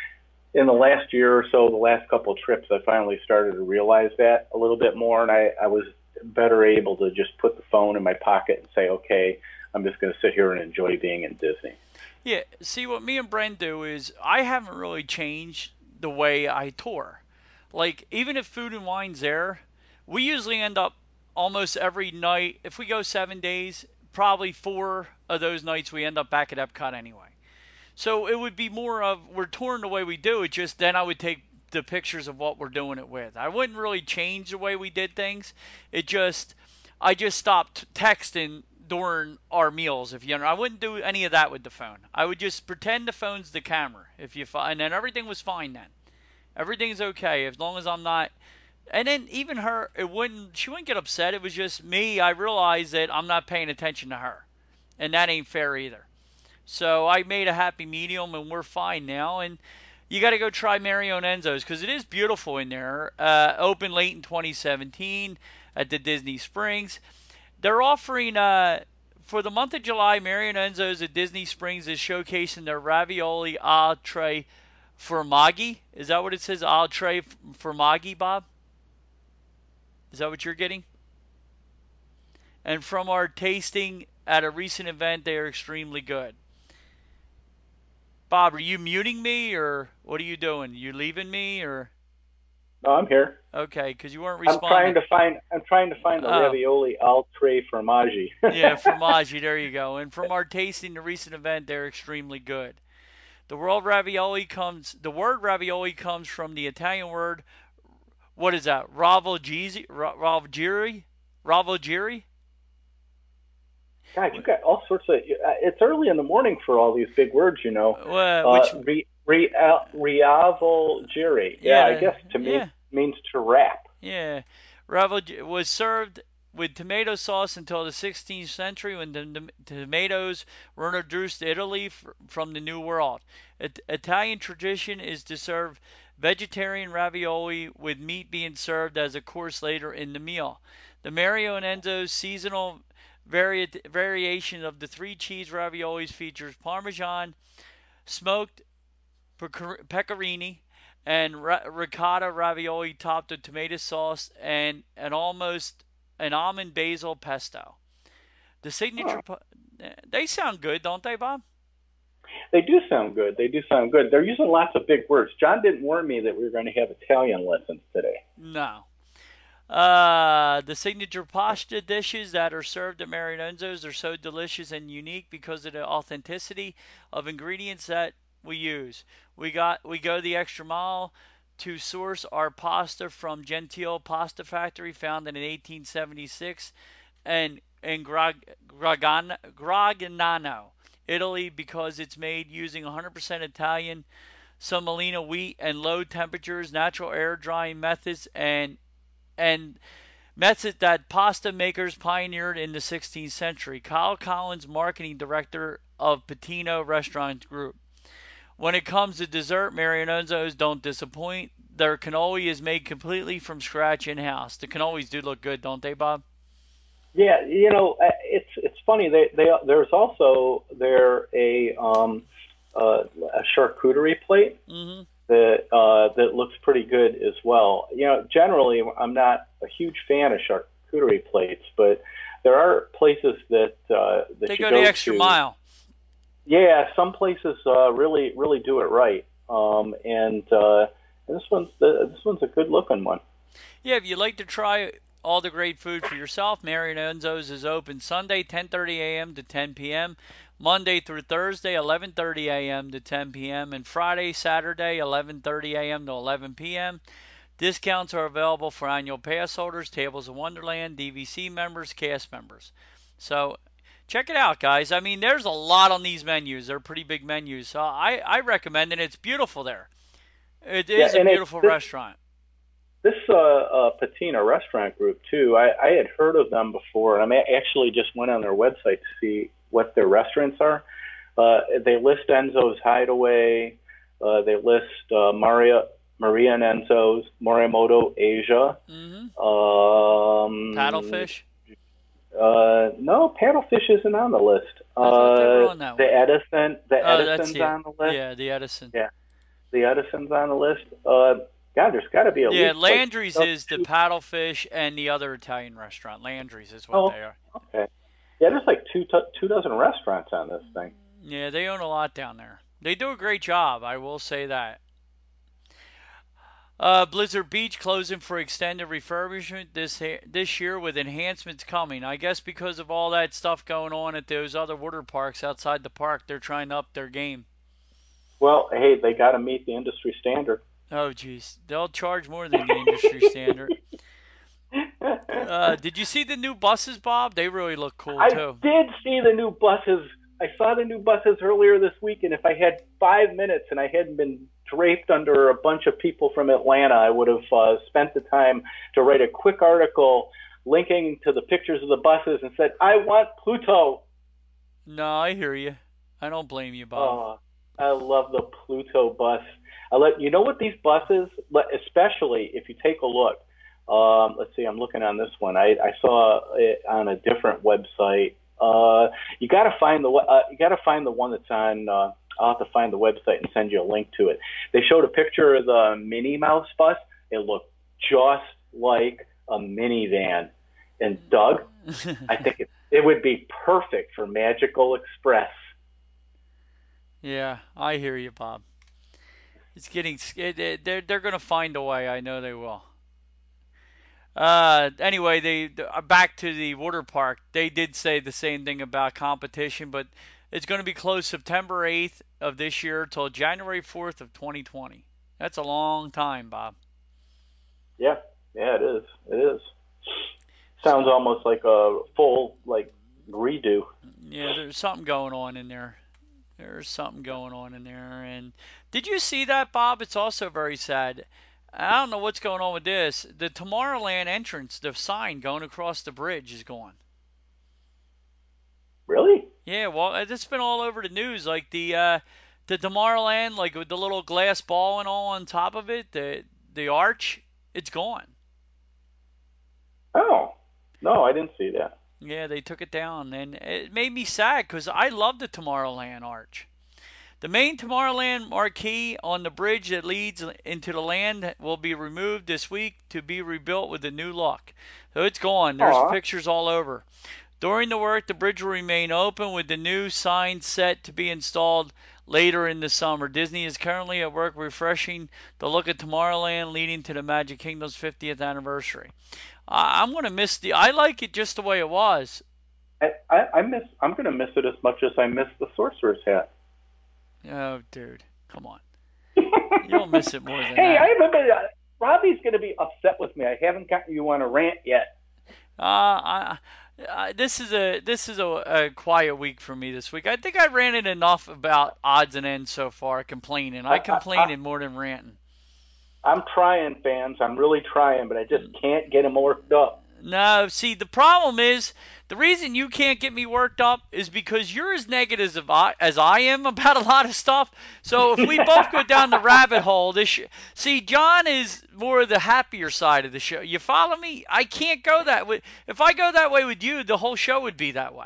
in the last year or so, the last couple of trips, I finally started to realize that a little bit more. And I, I was better able to just put the phone in my pocket and say, okay, I'm just going to sit here and enjoy being in Disney. Yeah. See, what me and Brent do is I haven't really changed the way I tour. Like, even if Food and Wine's there, we usually end up almost every night. If we go seven days, probably four of those nights we end up back at Epcot anyway. So it would be more of, we're touring the way we do it, just then I would take the pictures of what we're doing it with. I wouldn't really change the way we did things. It just, I just stopped texting during our meals. If you know, I wouldn't do any of that with the phone. I would just pretend the phone's the camera. If you fi- and then everything was fine then. Everything's okay as long as I'm not. And then even her, it wouldn't. She wouldn't get upset. It was just me. I realized that I'm not paying attention to her, and that ain't fair either. So I made a happy medium, and we're fine now. And you got to go try Marion Enzo's because it is beautiful in there. Uh, opened late in twenty seventeen at the Disney Springs. They're offering uh, for the month of July. Marion Enzo's at Disney Springs is showcasing their ravioli al tre formaggi. Is that what it says? Al tre formaggi, Bob? Is that what you're getting? And from our tasting at a recent event, they are extremely good. Bob, are you muting me, or what are you doing? You leaving me, or? No, I'm here. Okay, because you weren't I'm responding. trying to find. I'm trying to find the Oh. ravioli al tre formaggi. Yeah, formaggi. There you go. And from our tasting the recent event, they're extremely good. The word ravioli comes. The word ravioli comes from the Italian word. What is that? Ravogiri? Ravogiri? Ravogiri? God, you got all sorts of. It's early in the morning for all these big words, you know. Well, which, uh, re, re, uh, Riavogiri. Yeah, Yeah, I guess to me yeah. means to wrap. Yeah, Ravogiri was served with tomato sauce until the sixteenth century when the, the tomatoes were introduced to Italy f- from the New World. It, Italian tradition is to serve vegetarian ravioli with meat being served as a course later in the meal. The Mario and Enzo's seasonal vari- variation of the three cheese raviolis features Parmesan, smoked pecor- pecorino, and ra- ricotta ravioli topped with tomato sauce and an almost an almond basil pesto. The signature, Huh. pu- they sound good, don't they, Bob? They do sound good. They do sound good. They're using lots of big words. John didn't warn me that we were going to have Italian lessons today. No. Uh, the signature pasta dishes that are served at Marion Enzo's are so delicious and unique because of the authenticity of ingredients that we use. We got we go the extra mile to source our pasta from Gentile Pasta Factory, founded in eighteen seventy-six, and in Grag, Gragan, Gragnano, Italy, because it's made using one hundred percent Italian semolina wheat and low temperatures, natural air drying methods, and and methods that pasta makers pioneered in the sixteenth century. Kyle Collins, marketing director of Patino Restaurant Group. When it comes to dessert, Marion Enzo's don't disappoint. Their cannoli is made completely from scratch in-house. The cannolis do look good, don't they, Bob? Yeah, you know, uh, it's it's funny. They they there's also there a um uh, a charcuterie plate Mm-hmm. that uh, that looks pretty good as well. You know, generally I'm not a huge fan of charcuterie plates, but there are places that uh, that They you go go the extra to. mile. Yeah, some places uh, really really do it right, um, and uh, this one's this one's a good looking one. Yeah, if you'd like to try all the great food for yourself, Marion Enzo's is open Sunday, ten thirty a.m. to ten p.m., Monday through Thursday, eleven thirty a.m. to ten p.m., and Friday, Saturday, eleven thirty a.m. to eleven p.m. Discounts are available for annual pass holders, Tables of Wonderland, D V C members, cast members. So check it out, guys. I mean, there's a lot on these menus. They're pretty big menus. So I, I recommend it. It's beautiful there. It is Yeah, a and it's- beautiful this- restaurant. This uh, uh, Patina restaurant group too. I, I had heard of them before, and I actually just went on their website to see what their restaurants are. Uh, they list Enzo's Hideaway. Uh, they list uh, Maria Maria and Enzo's, Morimoto Asia. Mm-hmm. Um, Paddlefish. Uh, no, Paddlefish isn't on the list. I thought they were Uh, on that the one. Edison, the Oh, that's Edison's it. on the list. Yeah, the Edison. Yeah. The Edison's on the list. Uh, God, there's got to be at Yeah, least like, Landry's uh, is the two- Paddlefish and the other Italian restaurant. Landry's is what Oh. they are. Okay. Yeah, there's like two two dozen restaurants on this thing. Yeah, they own a lot down there. They do a great job, I will say that. Uh, Blizzard Beach closing for extended refurbishment this ha- this year with enhancements coming. I guess because of all that stuff going on at those other water parks outside the park, they're trying to up their game. Well, hey, they got to meet the industry standard. Oh, geez. They'll charge more than the industry standard. Uh, did you see the new buses, Bob? They really look cool, I too. did see the new buses. I saw the new buses earlier this week, and if I had five minutes and I hadn't been draped under a bunch of people from Atlanta, I would have uh, spent the time to write a quick article linking to the pictures of the buses and said, I want Pluto. No, I hear you. I don't blame you, Bob. Oh, I love the Pluto bus. I let you know what these buses, especially if you take a look. Um, let's see, I'm looking on this one. I, I saw it on a different website. Uh, you got to find the uh, you got to find the one that's on. Uh, I'll have to find the website and send you a link to it. They showed a picture of the Minnie Mouse bus. It looked just like a minivan. And Doug, I think it it would be perfect for Magical Express. Yeah, I hear you, Bob. It's getting it, it, they're they're going to find a way. I know they will. Uh, anyway, they uh, back to the water park. They did say the same thing about competition, but it's going to be closed September eighth of this year till January fourth of twenty twenty. That's a long time, Bob. Yeah, yeah, it is. It is. Sounds almost like a full like redo. Yeah, there's something going on in there. There's something going on in there. And did you see that, Bob? It's also very sad. I don't know what's going on with this. The Tomorrowland entrance, the sign going across the bridge is gone. Really? Yeah, well, it's been all over the news. Like the uh, the Tomorrowland, like with the little glass ball and all on top of it, the the arch, it's gone. Oh, no, I didn't see that. Yeah, they took it down, and it made me sad because I love the Tomorrowland arch. The main Tomorrowland marquee on the bridge that leads into the land will be removed this week to be rebuilt with a new look. So it's gone. There's Aww. pictures all over. During the work, the bridge will remain open with the new sign set to be installed later in the summer. Disney is currently at work refreshing the look of Tomorrowland leading to the Magic Kingdom's fiftieth anniversary. Uh, I'm going to miss the... I like it just the way it was. I, I, I miss. I'm going to miss it as much as I miss the Sorcerer's Hat. Oh, dude, come on. You'll miss it more than hey, that. I haven't been. Uh, Robbie's going to be upset with me. I haven't gotten you on a rant yet. Uh, I, I, this is a this is a, a quiet week for me this week. I think I ranted enough about odds and ends so far. Complaining, I complaining more than ranting. I'm trying, fans. I'm really trying, but I just can't get him worked up. No, see, the problem is, the reason you can't get me worked up is because you're as negative as I, as I am about a lot of stuff. So if we both go down the rabbit hole, this sh- see, John is more the happier side of the show. You follow me? I can't go that way. If I go that way with you, the whole show would be that way.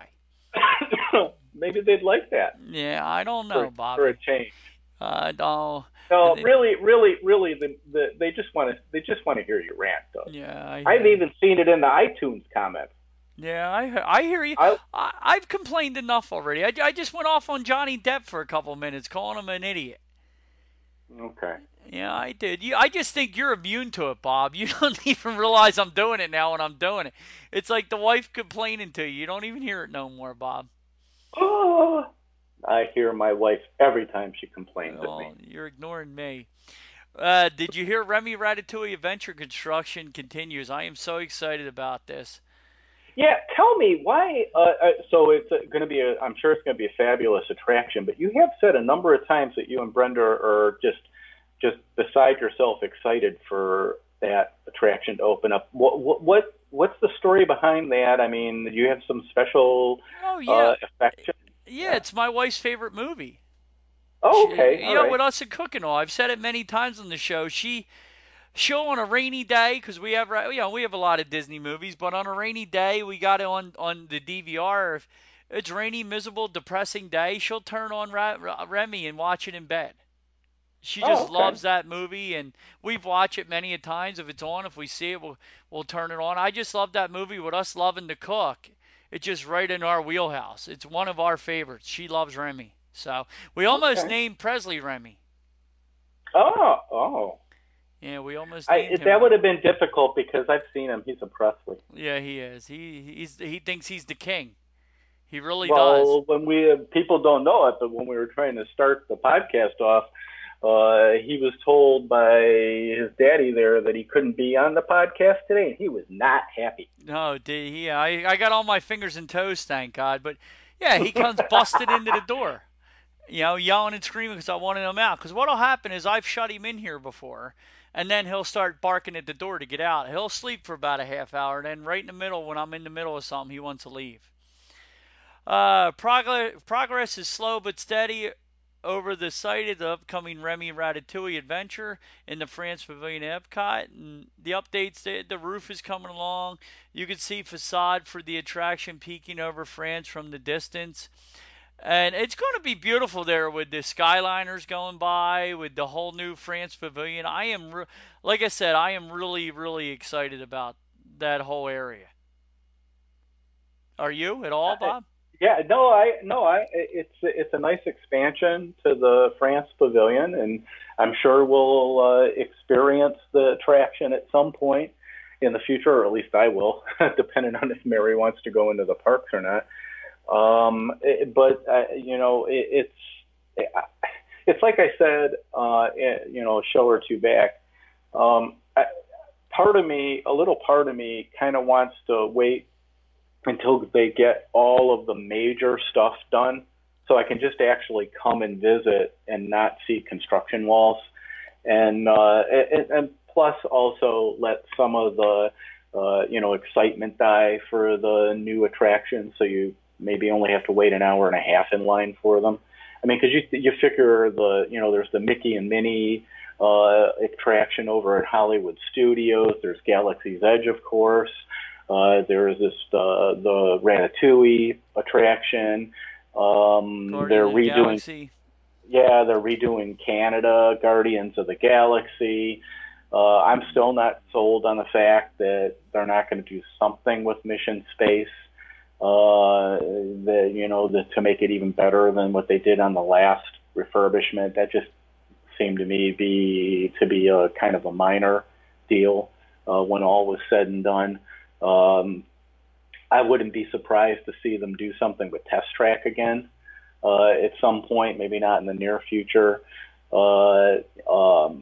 Maybe they'd like that. Yeah, I don't know, for, Bob. For a change. Uh, no. No, really, really, really, the, the, they just want to they just want to hear you rant, though. Yeah, I I've even seen it in the iTunes comments. Yeah, I I hear you. I, I, I've complained enough already. I, I just went off on Johnny Depp for a couple of minutes, calling him an idiot. Okay. Yeah, I did. You, I just think you're immune to it, Bob. You don't even realize I'm doing it now when I'm doing it. It's like the wife complaining to you. You don't even hear it no more, Bob. Oh, I hear my wife every time she complains oh, at me. You're ignoring me. Uh, did you hear Remy Ratatouille Adventure construction continues? I am so excited about this. Yeah, tell me why. Uh, uh, so it's going to be a. I'm sure it's going to be a fabulous attraction. But you have said a number of times that you and Brenda are just, just beside yourself excited for that attraction to open up. What, what, what what's the story behind that? I mean, do you have some special oh, yeah. uh, affection? Yeah, yeah, it's my wife's favorite movie. Oh, okay. She, all you know, right. with us at Cooking All, I've said it many times on the show. She, she'll on a rainy day, because we have, you know, we have a lot of Disney movies, but on a rainy day, we got it on on the D V R. If it's rainy, miserable, depressing day, she'll turn on Remy and watch it in bed. She just oh, okay. loves that movie, and we've watched it many a times. If it's on, if we see it, we'll we'll turn it on. I just love that movie. With us loving to cook, it's just right in our wheelhouse. It's one of our favorites. She loves Remy. So we almost okay. named Presley Remy. Oh, oh. Yeah, we almost I, named him. that would have been difficult because I've seen him. He's a Presley. Yeah, he is. He he's he thinks he's the king. He really well, does. Well, when we uh, people don't know it, but when we were trying to start the podcast off, uh, he was told by his daddy there that he couldn't be on the podcast today, and he was not happy. No, did he? I, I got all my fingers and toes, thank God. But, yeah, he comes busted into the door, you know, yelling and screaming because I wanted him out. Because what will happen is I've shut him in here before, and then he'll start barking at the door to get out. He'll sleep for about a half hour, and then right in the middle, when I'm in the middle of something, he wants to leave. Uh, progress, progress is slow but steady over the site of the upcoming Remy Ratatouille adventure in the France Pavilion Epcot. And the updates, the, the roof is coming along. You can see facade for the attraction peeking over France from the distance. And it's going to be beautiful there with the Skyliners going by, with the whole new France Pavilion. I am, re- like I said, I am really, really excited about that whole area. Are you at all, Bob? Yeah, no, I no, I it's it's a nice expansion to the France Pavilion, and I'm sure we'll uh, experience the attraction at some point in the future, or at least I will, depending on if Mary wants to go into the parks or not. Um, it, but uh, you know, it, it's it's like I said, uh, you know, a show or two back. Um, I, part of me, a little part of me, kind of wants to wait until they get all of the major stuff done, so I can just actually come and visit and not see construction walls, and uh, and, and plus also let some of the uh, you know excitement die for the new attractions, so you maybe only have to wait an hour and a half in line for them. I mean, because you you figure the you know there's the Mickey and Minnie uh, attraction over at Hollywood Studios. There's Galaxy's Edge, of course. Uh, there's this uh, the Ratatouille attraction. Um, they're Guardian of the redoing, Galaxy. yeah, they're redoing Canada, Guardians of the Galaxy. Uh, I'm still not sold on the fact that they're not going to do something with Mission Space. Uh, that you know, the, to make it even better than what they did on the last refurbishment. That just seemed to me be to be a kind of a minor deal uh, when all was said and done. Um, I wouldn't be surprised to see them do something with Test Track again uh, at some point, maybe not in the near future. Uh, um,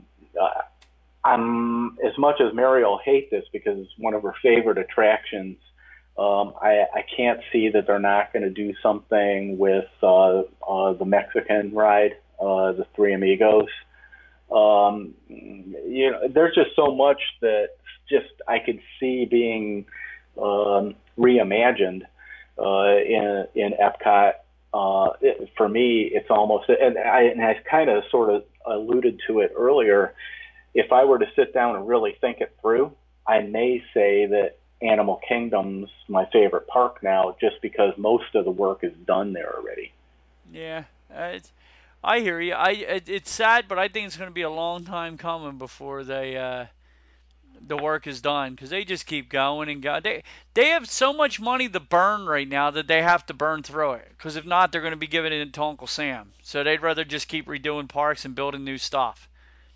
I'm as much as Mary will hate this because it's one of her favorite attractions. Um, I, I can't see that they're not going to do something with uh, uh, the Mexican ride, uh, the Three Amigos. Um, you know, there's just so much that just I could see being um, reimagined uh, in in Epcot. Uh, it, for me, it's almost, and I, and I kind of sort of alluded to it earlier. If I were to sit down and really think it through, I may say that Animal Kingdom's my favorite park now, just because most of the work is done there already. Yeah, uh, it's, I hear you. I it, it's sad, but I think it's going to be a long time coming before they uh, the work is done, because they just keep going and going. They they have so much money to burn right now that they have to burn through it, because if not, they're going to be giving it to Uncle Sam. So they'd rather just keep redoing parks and building new stuff.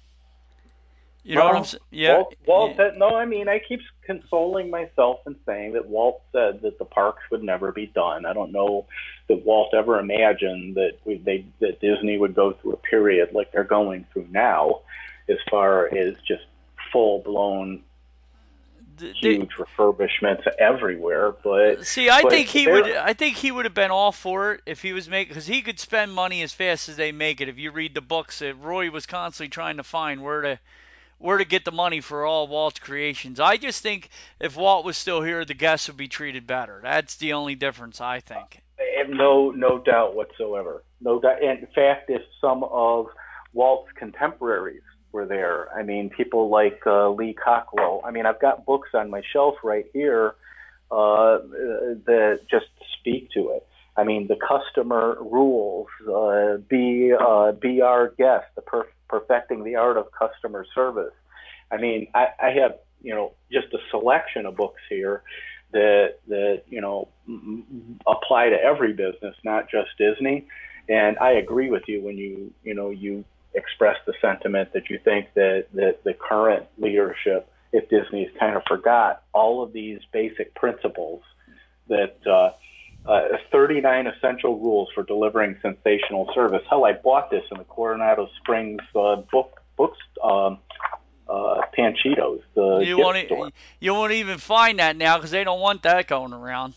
You know well, what I'm saying? Yeah. Walt, Walt yeah. said, no, I mean, I keep consoling myself and saying that Walt said that the parks would never be done. I don't know that Walt ever imagined that we, they, that Disney would go through a period like they're going through now, as far as just full-blown The- huge refurbishments everywhere. But See, I but think he they're- would. I think he would have been all for it if he was making, because he could spend money as fast as they make it. If you read the books, that Roy was constantly trying to find where to where to get the money for all Walt's creations. I just think if Walt was still here, the guests would be treated better. That's the only difference, I think. No, no doubt whatsoever. No doubt. In fact, if some of Walt's contemporaries were there, I mean, people like uh, Lee Cockrell. I mean, I've got books on my shelf right here uh, that just speak to it. I mean, the customer rules, uh, be uh, be our guest, the per- perfecting the art of customer service. I mean, I, I have you know just a selection of books here that that you know m- apply to every business, not just Disney. And I agree with you when you you know you express the sentiment that you think that that the current leadership at Disney has kind of forgot all of these basic principles that. Uh, uh, thirty-nine essential rules for delivering sensational service. Hell, I bought this in the Coronado Springs uh, book books um, uh, Panchitos. The you won't e- you won't even find that now because they don't want that going around.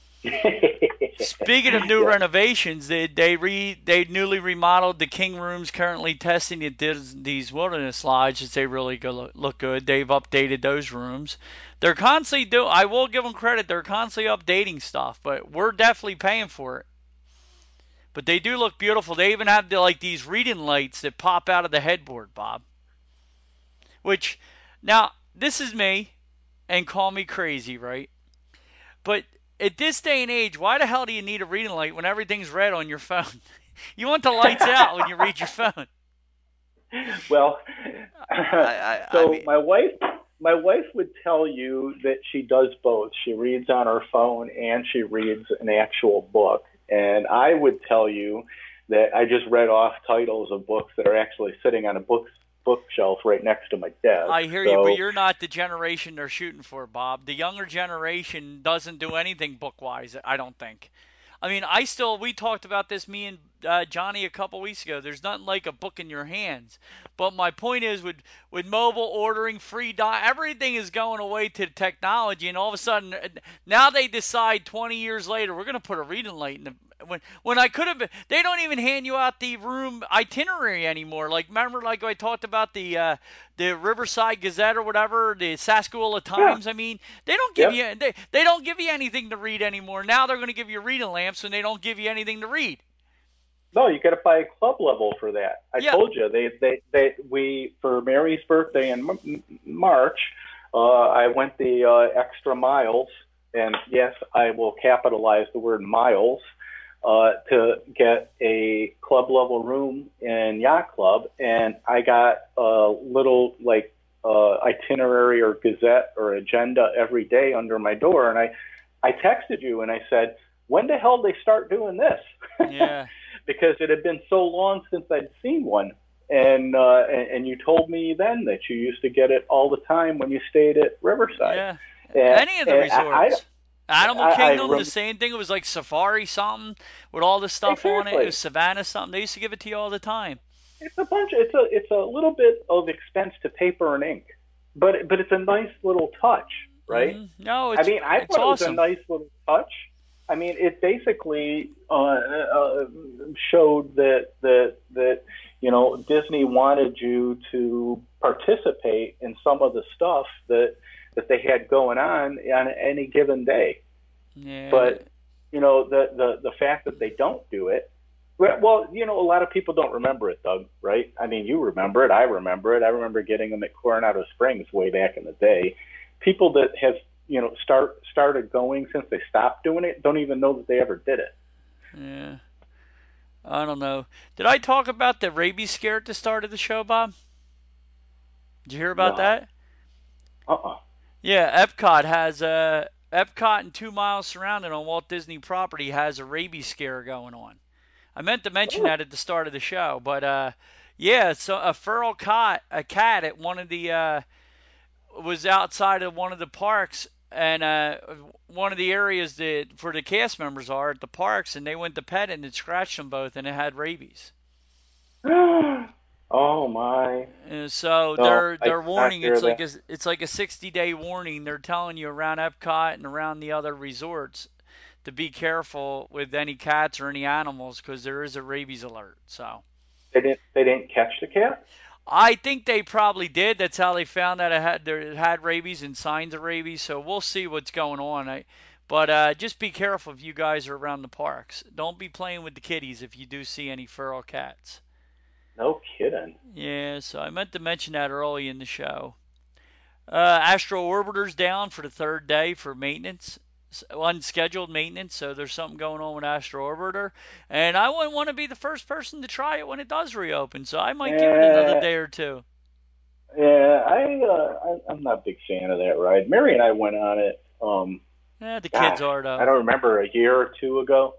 Speaking of new yeah. renovations, they they re they newly remodeled the King Rooms currently testing at these Wilderness Lodges. They really go, look good. They've updated those rooms. They're constantly do. I will give them credit. They're constantly updating stuff, but we're definitely paying for it. But they do look beautiful. They even have the, like these reading lights that pop out of the headboard, Bob. Which now this is me, and call me crazy, right? But at this day and age, why the hell do you need a reading light when everything's red on your phone? You want the lights out when you read your phone. Well, I, I, so I mean, my wife, my wife would tell you that she does both. She reads on her phone and she reads an actual book. And I would tell you that I just read off titles of books that are actually sitting on a book bookshelf right next to my desk. I hear so, you, but you're not the generation they're shooting for, Bob. The younger generation doesn't do anything book-wise, I don't think. I mean, I still, we talked about this, me and uh, Johnny, a couple weeks ago. There's nothing like a book in your hands. But my point is, with, with mobile ordering, free dot, everything is going away to technology, and all of a sudden, now they decide twenty years later, we're going to put a reading light in the, when when I could have been, they don't even hand you out the room itinerary anymore. Like, remember, like I talked about the uh, the Riverside Gazette or whatever, the Saskatchewan Times. Yeah. I mean, they don't give yep. you they, they don't give you anything to read anymore. Now they're going to give you reading lamps, and they don't give you anything to read. No, you got to buy a club level for that. I yeah. told you they they they we for Mary's birthday in M- March. Uh, I went the uh, extra miles, and yes, I will capitalize the word miles. Uh, to get a club level room in Yacht Club, and I got a little like uh, itinerary or gazette or agenda every day under my door, and I, I texted you and I said, when the hell did they start doing this? Yeah. Because it had been so long since I'd seen one, and, uh, and and you told me then that you used to get it all the time when you stayed at Riverside. Yeah. And, Any of the resorts. I, I, Animal I, Kingdom, I rem- the same thing. It was like Safari something with all the stuff exactly. on it. It was Savannah something. They used to give it to you all the time. It's a bunch. It's a it's a little bit of expense to paper and ink, but but it's a nice little touch, right? Mm-hmm. No, it's, I mean, I it's thought awesome. It was a nice little touch. I mean, it basically uh, uh, showed that that that you know Disney wanted you to participate in some of the stuff that. that they had going on on any given day. Yeah. But, you know, the, the, the fact that they don't do it, well, you know, a lot of people don't remember it, Doug, right? I mean, you remember it. I remember it. I remember getting them at Coronado Springs way back in the day. People that have, you know, start started going since they stopped doing it don't even know that they ever did it. Yeah. I don't know. Did I talk about the rabies scare at the start of the show, Bob? Did you hear about no. that? Uh-uh. Yeah, Epcot has a Epcot and two miles surrounding on Walt Disney property has a rabies scare going on. I meant to mention oh. that at the start of the show, but uh, yeah, so a feral cat, a cat at one of the uh, was outside of one of the parks, and uh, one of the areas that for the cast members are at the parks, and they went to pet it and it scratched them both, and it had rabies. Oh my! And so no, they're they're I, warning. I It's that. like a it's like a sixty day warning. They're telling you around Epcot and around the other resorts to be careful with any cats or any animals because there is a rabies alert. So they didn't they didn't catch the cat? I think they probably did. That's how they found that it had it had rabies and signs of rabies. So we'll see what's going on. I, but uh, just be careful if you guys are around the parks. Don't be playing with the kitties if you do see any feral cats. No kidding. Yeah, so I meant to mention that early in the show. Uh, Astro Orbiter's down for the third day for maintenance, unscheduled maintenance, so there's something going on with Astro Orbiter. And I wouldn't want to be the first person to try it when it does reopen, so I might yeah, give it another day or two. Yeah, I, uh, I, I'm not a big fan of that ride. Mary and I went on it. Um, yeah, the kids gosh, are, though. I don't remember, a year or two ago.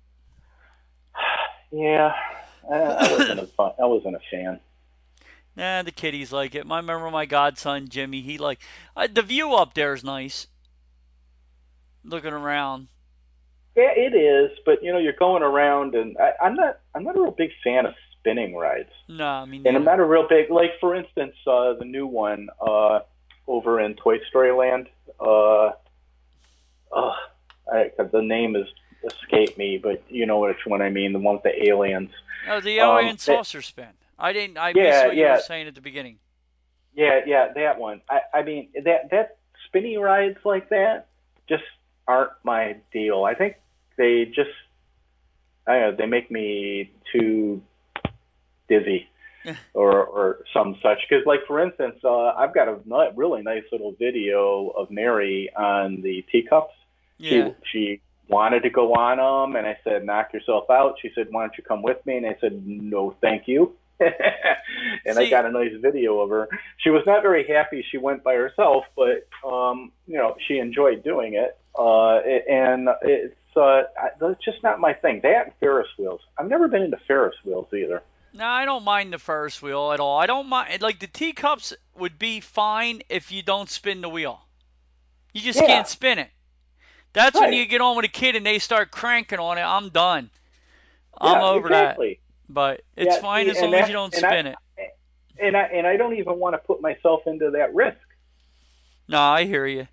yeah. I wasn't a fun, I wasn't a fan. Nah, the kiddies like it. I remember my godson Jimmy. He like uh, the view up there is nice. Looking around. Yeah, it is, but you know, you're going around, and I, I'm not. I'm not a real big fan of spinning rides, No, me and I'm neither. not a real big like, for instance, uh, the new one uh, over in Toy Story Land. Uh, oh, I, the name is escaped me, but you know which one I mean. The one with the aliens. Oh, the Um, alien that, saucer spin. I didn't. I missed yeah, what you were yeah, saying at the beginning. yeah, yeah, that one. I, I mean, that that spinny rides like that just aren't my deal. I think they just, I don't know, they make me too dizzy or or some such. Because, like, for instance, uh, I've got a ni- really nice little video of Mary on the teacups. She Yeah. she wanted to go on them, and I said, "Knock yourself out." She said, "Why don't you come with me?" And I said, "No, thank you." And I See, got a nice video of her. She was not very happy she went by herself, but um, you know, she enjoyed doing it. Uh, and it's uh, it's just not my thing. That and Ferris wheels. I've never been into Ferris wheels either. no, I don't mind the Ferris wheel at all. I don't mind. Like the teacups would be fine if you don't spin the wheel. You just Yeah, can't spin it. That's when you right. get on with a kid and they start cranking on it. I'm done. I'm Yeah, over that. exactly. But it's Yeah, fine see, as and long as that's you don't and I spin it. and I and I don't even want to put myself into that risk. No, I hear you.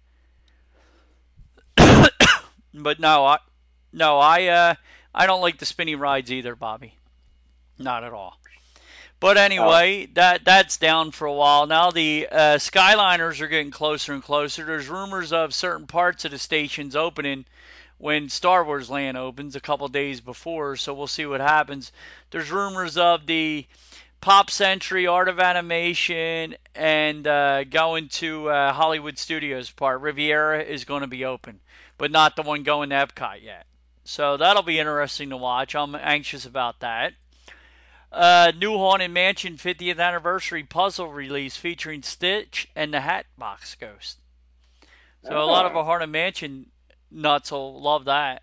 But no, I no, I uh I don't like the spinny rides either, Bobby. Not at all. But Oh, anyway, that that's down for a while now. The uh, Skyliners are getting closer and closer. There's rumors of certain parts of the stations opening when Star Wars Land opens a couple days before, so we'll see what happens. There's rumors of the Pop Century, Art of Animation, and uh, going to uh, Hollywood Studios part. Riviera is going to be open, but not the one going to Epcot yet. So that'll be interesting to watch. I'm anxious about that. Uh, new Haunted Mansion fiftieth Anniversary Puzzle release featuring Stitch and the Hatbox Ghost. So a lot of ah. our Haunted Mansion nuts will love that.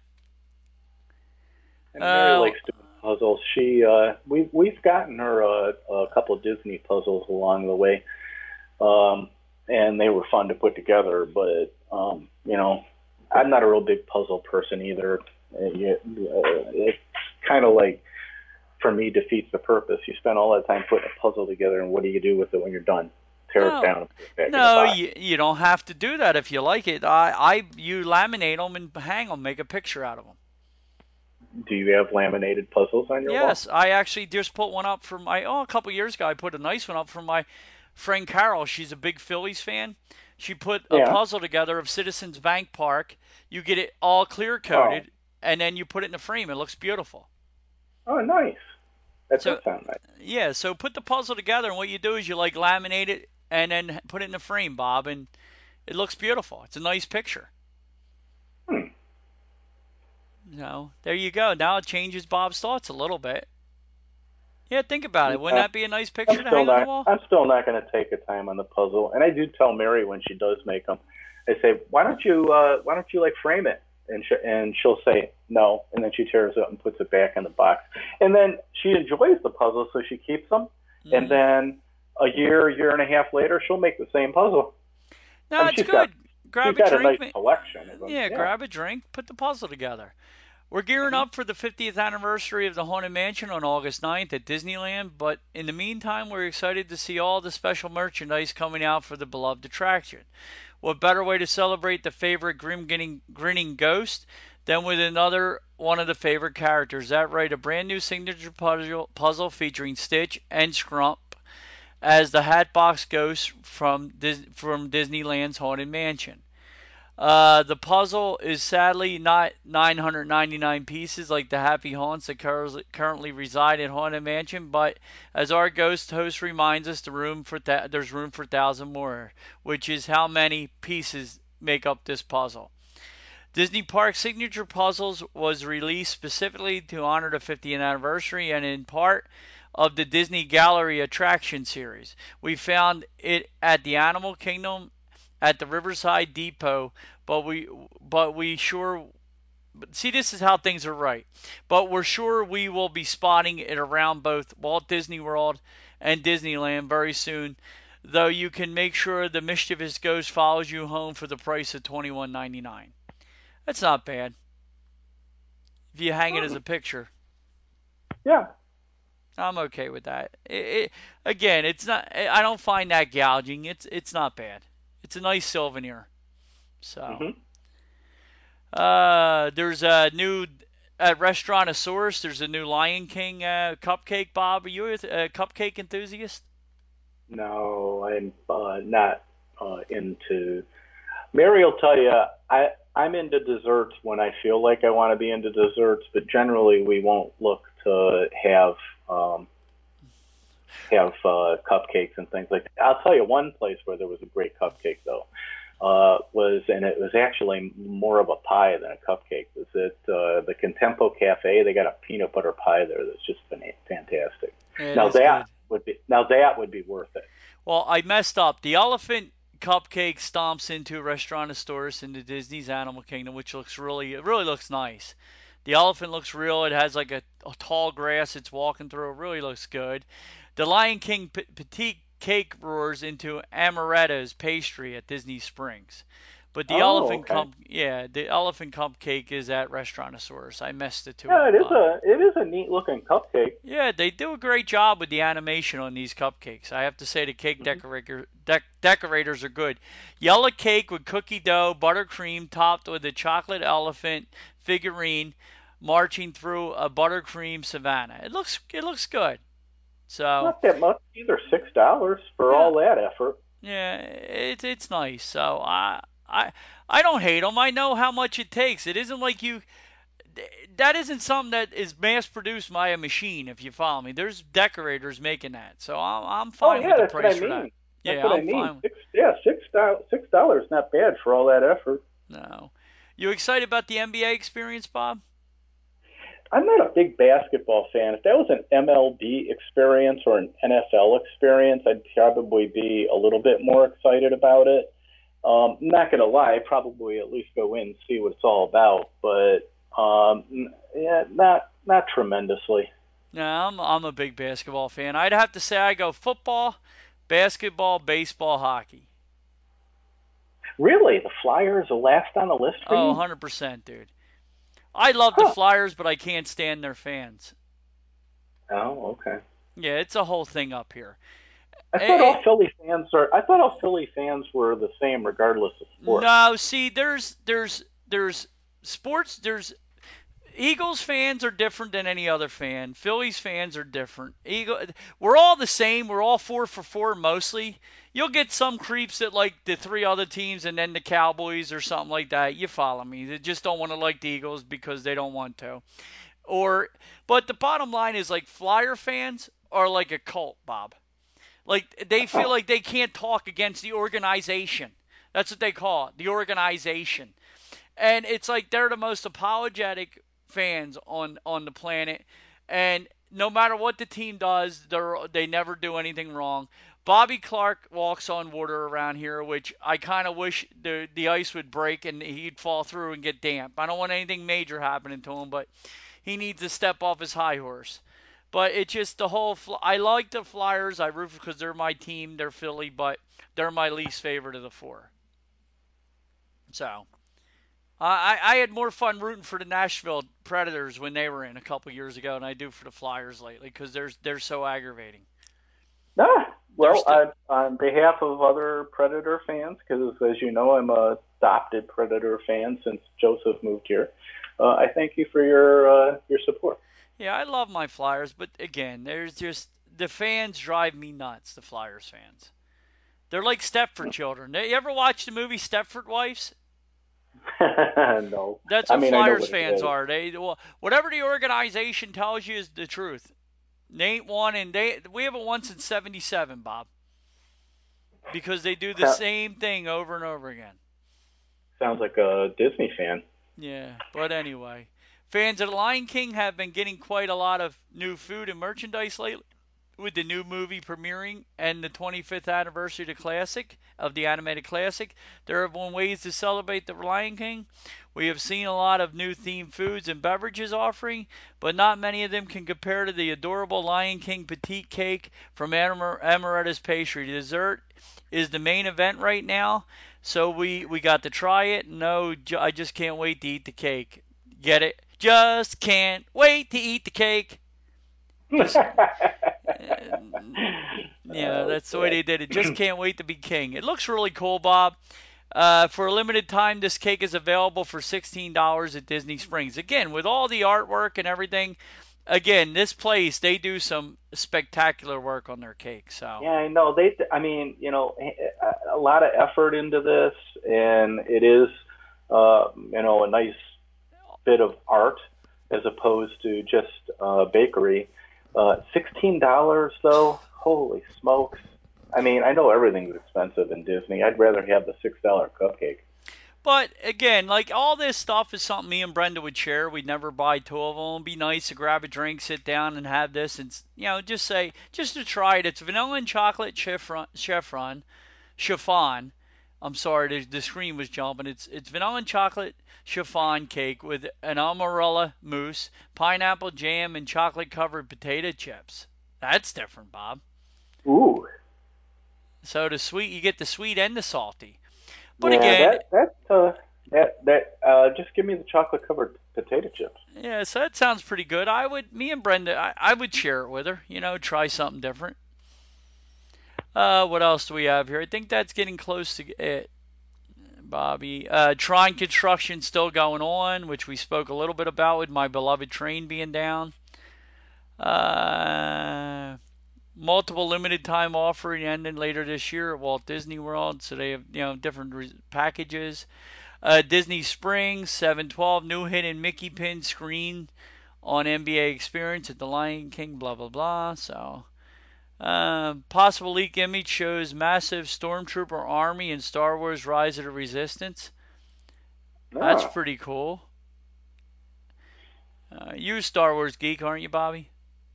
And Mary Uh, likes doing puzzles. She uh, we've we've gotten her a, a couple of Disney puzzles along the way, um, and they were fun to put together. But um, you know, I'm not a real big puzzle person either. Uh, you, uh, it's kind of like, for me, defeats the purpose. You spend all that time putting a puzzle together, and what do you do with it when you're done? Tear it no, down and put it back in the no, box. you, you don't have to do that if you like it. I, I, you laminate them and hang them, make a picture out of them. Do you have laminated puzzles on your wall? Yes, I actually just put one up for my, oh, a couple years ago. I put a nice one up for my friend Carol. She's a big Phillies fan. She put a Yeah. puzzle together of Citizens Bank Park. You get it all clear Oh, coated, and then you put it in a frame. It looks beautiful. oh, nice. That does So, sound nice. yeah, so put the puzzle together, and what you do is you like laminate it and then put it in a frame, Bob, and it looks beautiful. It's a nice picture. Hmm. You know, there you go. Now it changes Bob's thoughts a little bit. Yeah, think about it. Wouldn't Uh, that be a nice I'm picture to still hang on the not. wall? I'm still not going to take the time on the puzzle. And I do tell Mary when she does make them, I say, "Why don't you? Uh, why don't you like frame it?" And she, and she'll say no, and then she tears it up and puts it back in the box. And then she enjoys the puzzle, so she keeps them. And Hmm. then a year, year and a half later, she'll make the same puzzle. I No, mean, it's she's got good. she's Grab a got a drink. nice ma- collection of them. Yeah, Yeah. grab a drink. Put the puzzle together. We're gearing Hmm. up for the fiftieth anniversary of the Haunted Mansion on August ninth at Disneyland, but in the meantime, we're excited to see all the special merchandise coming out for the beloved attraction. What better way to celebrate the favorite grim grinning, grinning ghost than with another one of the favorite characters? That right, a brand new signature puzzle, puzzle featuring Stitch and Scrump as the Hatbox Ghost from Dis- from Disneyland's Haunted Mansion. Uh, the puzzle is sadly not nine hundred ninety-nine pieces like the Happy Haunts that currently reside in Haunted Mansion, but as our ghost host reminds us, the room for th- there's room for a thousand more, which is how many pieces make up this puzzle. Disney Park Signature Puzzles was released specifically to honor the fiftieth anniversary and in part of the Disney Gallery attraction series. We found it at the Animal Kingdom at the Riverside Depot, but we but we sure see this is how things are right. But we're sure we will be spotting it around both Walt Disney World and Disneyland very soon. Though you can make sure the mischievous ghost follows you home for the price of twenty-one ninety-nine. That's not bad. if you hang it as a picture. Yeah. I'm okay with that. It, it, again, it's not. I don't find that gouging. It's it's not bad. It's a nice souvenir. So, Mm-hmm. uh, there's a new at Restaurantosaurus. There's a new Lion King uh, cupcake. Bob, are you a cupcake enthusiast? No, I'm uh, not uh, into. Mary will tell you, I I'm into desserts when I feel like I want to be into desserts, but generally we won't look to have um, have uh, cupcakes and things like that. I'll tell you one place where there was a great cupcake though. Uh, was and it was actually more of a pie than a cupcake. Was it uh, the Contempo Cafe? They got a peanut butter pie there that's just fantastic. It now is that good. would be now that would be worth it. Well, I messed up. The elephant cupcake stomps into Restaurantosaurus into Disney's Animal Kingdom, which looks really, it really looks nice. The elephant looks real. It has like a, a tall grass it's walking through. It really looks good. The Lion King P- Petite Cake roars into Amaretta's pastry at Disney Springs. But the Oh, elephant okay. cup, yeah, the elephant cupcake is at Restaurantosaurus. I messed it too. Yeah, up, it is Bob. a it is a neat looking cupcake. Yeah, they do a great job with the animation on these cupcakes. I have to say the cake decorator, dec- decorators are good. Yellow cake with cookie dough, buttercream topped with a chocolate elephant figurine marching through a buttercream savannah. It looks it looks good. So Not that much either. Six dollars for Yeah. all that effort. yeah, it's it's nice. So I I I don't hate them. I know how much it takes. It isn't like you. That isn't something that is mass produced by a machine, if you follow me. There's decorators making that, so I'm I'm Oh fine yeah, with the that's what price I for mean. that. That's Yeah, what I I'm mean. fine. Six yeah, six dollars six dollars not bad for all that effort. No, you excited about the N B A experience, Bob? I'm not a big basketball fan. If that was an M L B experience or an N F L experience, I'd probably be a little bit more excited about it. Um, I'm not going to lie, I'd probably at least go in and see what it's all about, but um, yeah, not not tremendously. No, I'm I'm a big basketball fan. I'd have to say I go football, basketball, baseball, hockey. Really, the Flyers are last on the list for Oh, you? one hundred percent, dude. I love the Huh. Flyers, but I can't stand their fans. Oh, okay. Yeah, it's a whole thing up here. I thought all Philly fans are. I thought all Philly fans were the same, regardless of sport. No, see, there's there's there's sports. There's Eagles fans are different than any other fan. Phillies fans are different. Eagle, we're all the same. We're all four for four mostly. You'll get some creeps that like the three other teams and then the Cowboys or something like that. You follow me? They just don't want to like the Eagles because they don't want to. Or, but the bottom line is like Flyer fans are like a cult, Bob. Like they feel like they can't talk against the organization. That's what they call it, the organization. And it's like they're the most apologetic fans on on the planet, and no matter what the team does, they they never do anything wrong. Bobby Clark walks on water around here, which I kind of wish the the ice would break and he'd fall through and get damp. I don't want anything major happening to him, but he needs to step off his high horse. But it's just the whole. I like the Flyers. I root because they're my team. They're Philly, but they're my least favorite of the four. So. I, I had more fun rooting for the Nashville Predators when they were in a couple years ago than I do for the Flyers lately because they're they're so aggravating. Ah, well, still- I, on behalf of other Predator fans, because as you know, I'm a adopted Predator fan since Joseph moved here. Uh, I thank you for your uh, your support. Yeah, I love my Flyers, but again, there's just the fans drive me nuts. The Flyers fans, they're like Stepford children. You ever watch the movie Stepford Wives? No. That's I what mean, I know Flyers what it fans is. are. They well, whatever the organization tells you is the truth. They ain't one, and they we haven't won since seventy-seven, Bob, because they do the Yeah. same thing over and over again. Sounds like a Disney fan. Yeah, but anyway, fans of The Lion King have been getting quite a lot of new food and merchandise lately, with the new movie premiering and the twenty-fifth anniversary of the classic of the animated classic. There have been ways to celebrate the Lion King. We have seen a lot of new themed foods and beverages offering, but not many of them can compare to the adorable Lion King petite cake from Amar- Amaretta's Pastry. The dessert is the main event right now, so we, we got to try it. No, I just can't wait to eat the cake. Get it? Just can't wait to eat the cake. Just, uh, yeah, that's the way they did it. Just can't wait to be king. It looks really cool, Bob. Uh, for a limited time, this cake is available for sixteen dollars at Disney Springs. Again, with all the artwork and everything, again, this place, they do some spectacular work on their cake. So yeah, I know. They, I mean, you know, a lot of effort into this, and it is, uh, you know, a nice bit of art as opposed to just uh, bakery. Uh, sixteen dollars, though, holy smokes. I mean, I know everything's expensive in Disney. I'd rather have the six dollar cupcake. But, again, like, all this stuff is something me and Brenda would share. We'd never buy two of them. It'd be nice to grab a drink, sit down, and have this. And, you know, just say, just to try it. It's vanilla and chocolate chiffon, chiffon, chiffon. I'm sorry, the, the screen was jumping. It's it's vanilla and chocolate chiffon cake with an amarella mousse, pineapple jam, and chocolate-covered potato chips. That's different, Bob. Ooh. So the sweet, you get the sweet and the salty. But yeah, again, that that uh, that that uh, just give me the chocolate-covered potato chips. Yeah, so that sounds pretty good. I would, me and Brenda, I, I would share it with her. You know, try something different. Uh, what else do we have here? I think that's getting close to it, Bobby. Uh, Tron construction still going on, which we spoke a little bit about with my beloved train being down. Uh, multiple limited time offering ending later this year at Walt Disney World, so they have, you know, different re- packages. Uh, Disney Springs, seven twelve, new hidden Mickey pin screen on N B A Experience at the Lion King, blah, blah, blah. So, uh, possible leak image shows massive Stormtrooper army in Star Wars Rise of the Resistance. Oh. That's pretty cool. Uh, you're a Star Wars geek, aren't you, Bobby?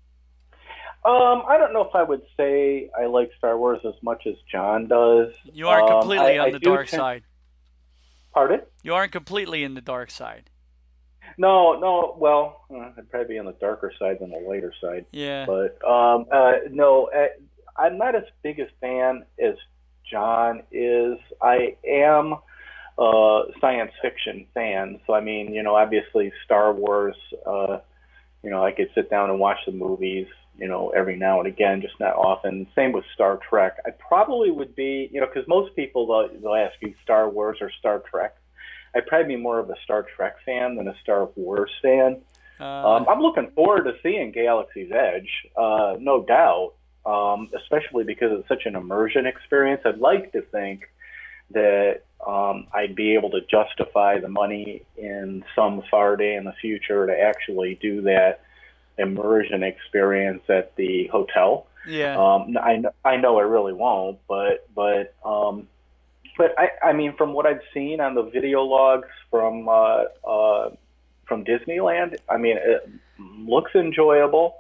Um, I don't know if I would say I like Star Wars as much as John does. You aren't um, completely I, on I the do dark tend- side. Pardon? You aren't completely in the dark side. No, no. Well, uh, I'd probably be on the darker side than the lighter side. Yeah. But um, uh, no, uh, I'm not as big a fan as John is. I am a science fiction fan, so I mean, you know, obviously Star Wars. Uh, you know, I could sit down and watch the movies, you know, every now and again, just not often. Same with Star Trek. I probably would be, you know, because most people, they'll, they'll ask you Star Wars or Star Trek. I'd probably be more of a Star Trek fan than a Star Wars fan. Uh, Um, I'm looking forward to seeing Galaxy's Edge, uh, no doubt, um, especially because it's such an immersion experience. I'd like to think that um, I'd be able to justify the money in some far day in the future to actually do that immersion experience at the hotel. yeah. Um, I, I know I really won't, but but um, but I, I mean, from what I've seen on the video logs from uh, uh, from Disneyland, I mean, it looks enjoyable.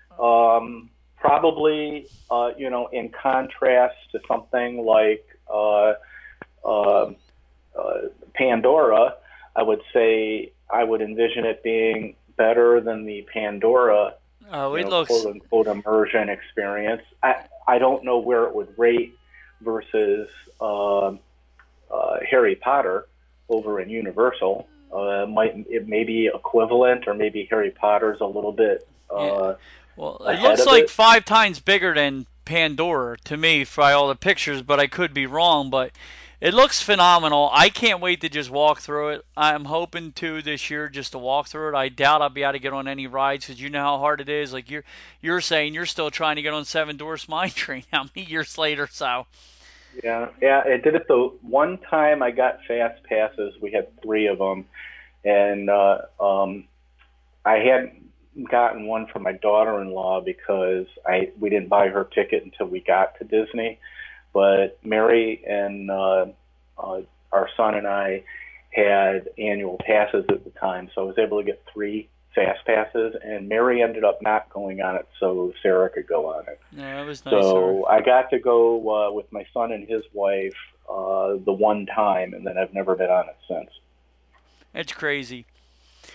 Um, probably, uh, you know, in contrast to something like uh, uh, uh, Pandora, I would say I would envision it being better than the Pandora, Oh, you it know, looks. quote unquote immersion experience. I I don't know where it would rate versus uh, uh, Harry Potter over in Universal. Uh, might it may be equivalent, or maybe Harry Potter's a little bit. Uh, Well, it ahead looks of like it. five times bigger than Pandora to me by all the pictures, but I could be wrong. But it looks phenomenal. I can't wait to just walk through it. I'm hoping to this year just to walk through it. I doubt I'll be able to get on any rides because you know how hard it is. Like you're you're saying, you're still trying to get on Seven Dwarfs Mine Train. How many years later? So Yeah, yeah, I did it the one time I got fast passes. We had three of them, and uh, um, I hadn't gotten one for my daughter-in-law because I we didn't buy her ticket until we got to Disney. But Mary and uh, uh, our son and I had annual passes at the time, so I was able to get three fast passes, and Mary ended up not going on it so Sarah could go on it. yeah, that was nice. So I got to go uh, with my son and his wife uh, the one time, and then I've never been on it since. It's crazy.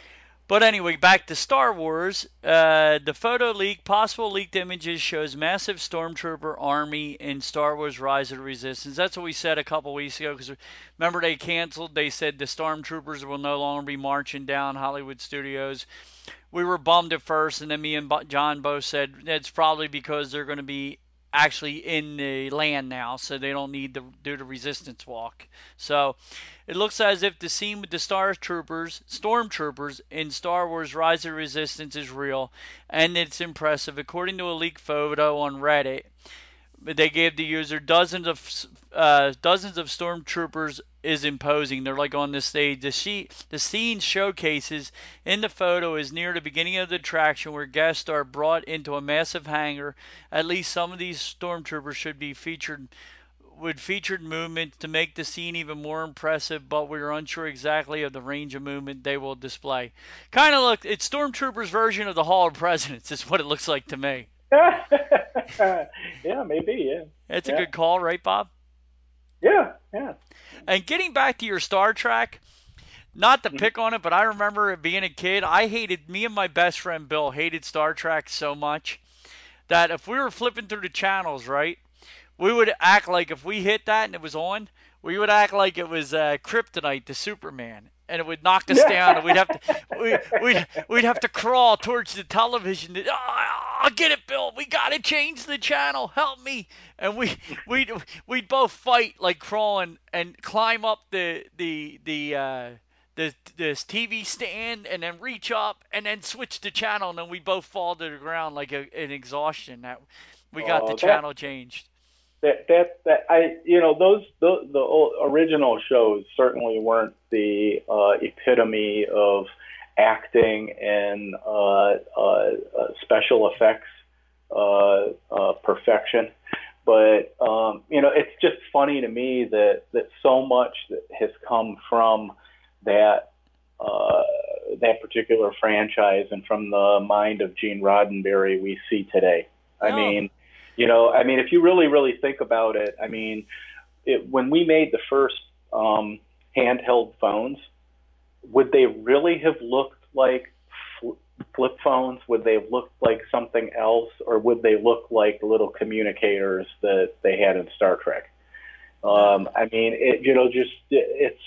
But anyway, back to Star Wars. Uh, the photo leak, possible leaked images shows massive stormtrooper army in Star Wars Rise of the Resistance. That's what we said a couple weeks ago, because remember they canceled. They said the stormtroopers will no longer be marching down Hollywood Studios. We were bummed at first, and then me and John both said it's probably because they're going to be actually in the land now, so they don't need to do the Resistance walk. So it looks as if the scene with the Star Troopers, Stormtroopers in Star Wars Rise of the Resistance is real, and it's impressive. According to a leaked photo on Reddit, they gave the user dozens of uh, dozens of stormtroopers is imposing. They're like on the stage. The sheet, the scene showcases in the photo is near the beginning of the attraction where guests are brought into a massive hangar. At least some of these stormtroopers should be featured with featured movement to make the scene even more impressive, but we're unsure exactly of the range of movement they will display. Kind of look, it's Stormtroopers' version of the Hall of Presidents. Is what it looks like to me. Yeah, maybe, yeah. That's yeah. a good call, right, Bob? Yeah, yeah. And getting back to your Star Trek, not to pick on it, but I remember being a kid, I hated, me and my best friend Bill hated Star Trek so much that if we were flipping through the channels, right, we would act like if we hit that and it was on, we would act like it was uh, Kryptonite to Superman. And it would knock us down, and we'd have to we, we'd we'd have to crawl towards the television. To, oh, I'll get it, Bill. We gotta change the channel. Help me! And we we we'd, we'd both fight like crawling and climb up the the the uh, the this T V stand, and then reach up and then switch the channel, and then we both fall to the ground like a, an exhaustion. That we got oh, the channel that, changed. That that that I you know those the the original shows certainly weren't the uh, epitome of acting and uh, uh, uh, special effects uh, uh, perfection, but um, you know it's just funny to me that that so much that has come from that uh, that particular franchise and from the mind of Gene Roddenberry we see today. I oh. mean. You know, I mean, if you really, really think about it, I mean, it, when we made the first um, handheld phones, would they really have looked like fl- flip phones? Would they have looked like something else? Or would they look like little communicators that they had in Star Trek? Um, I mean, it, you know, just it, it's,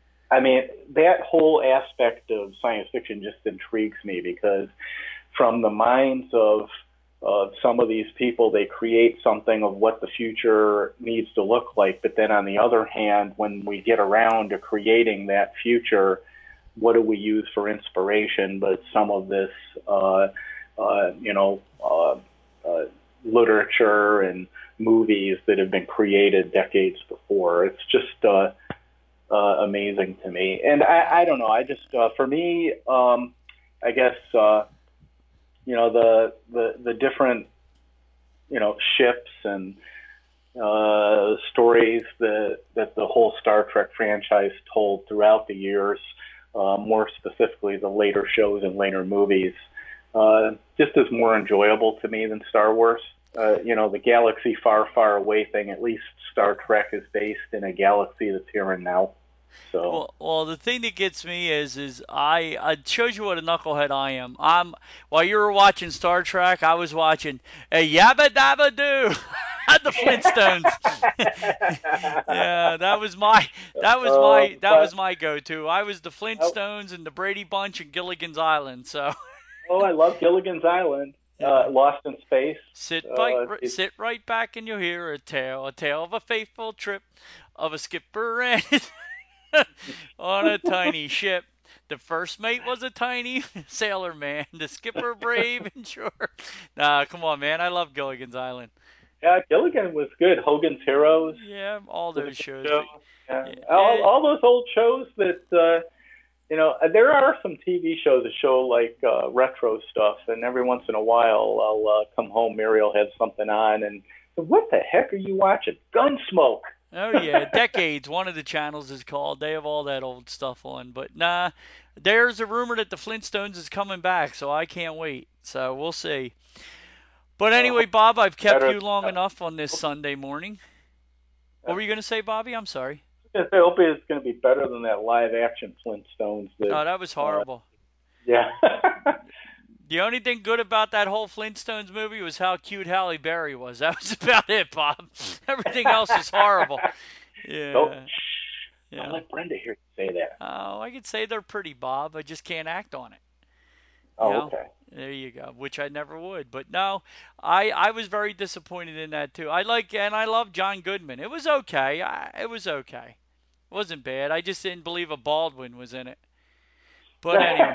I mean, that whole aspect of science fiction just intrigues me because from the minds of Uh, some of these people, they create something of what the future needs to look like. But then on the other hand, when we get around to creating that future, what do we use for inspiration? But some of this, uh, uh, you know, uh, uh, literature and movies that have been created decades before. It's just uh, uh, amazing to me. And I, I don't know. I just, uh, for me, um, I guess, uh, you know, the, the, the different, you know, ships and uh, stories that, that the whole Star Trek franchise told throughout the years, uh, more specifically the later shows and later movies, uh, just is more enjoyable to me than Star Wars. Uh, you know, the galaxy far, far away thing, at least Star Trek is based in a galaxy that's here and now. So. Well, well, the thing that gets me is, is I, I shows you what a knucklehead I am. I'm while you were watching Star Trek, I was watching a Yabba Dabba Doo, the Flintstones. Yeah, that was my, that was my, that was my go-to. I was the Flintstones and the Brady Bunch and Gilligan's Island. So. Oh, I love Gilligan's Island. Uh, Lost in Space. Sit right, uh, sit right back and you'll hear a tale, a tale of a faithful trip of a skipper and. On a tiny ship. The first mate was a tiny sailor man. The skipper brave and sure. Nah, come on, man. I love Gilligan's Island. Yeah, Gilligan was good. Hogan's Heroes. Yeah, all those shows. Show. Yeah. Yeah. All, all those old shows that, uh, you know, there are some T V shows that show, like, uh, retro stuff, and every once in a while I'll uh, come home, Mary will have something on, and what the heck are you watching? Gunsmoke. Oh, yeah, Decades, one of the channels is called. They have all that old stuff on. But, nah, there's a rumor that the Flintstones is coming back, so I can't wait. So we'll see. But anyway, Bob, I've kept you long enough on this Sunday morning. What were you going to say, Bobby? I'm sorry. I hope it's going to be better than that live-action Flintstones. That, oh, that was horrible. Uh, Yeah. The only thing good about that whole Flintstones movie was how cute Halle Berry was. That was about it, Bob. Everything else was horrible. Yeah. Don't, yeah. don't let Brenda hear you say that. Oh, I could say they're pretty, Bob. I just can't act on it. Oh, You know? okay. There you go. Which I never would. But no, I I was very disappointed in that too. I like and I love John Goodman. It was okay. I, it was okay. It wasn't bad. I just didn't believe a Baldwin was in it. But anyway.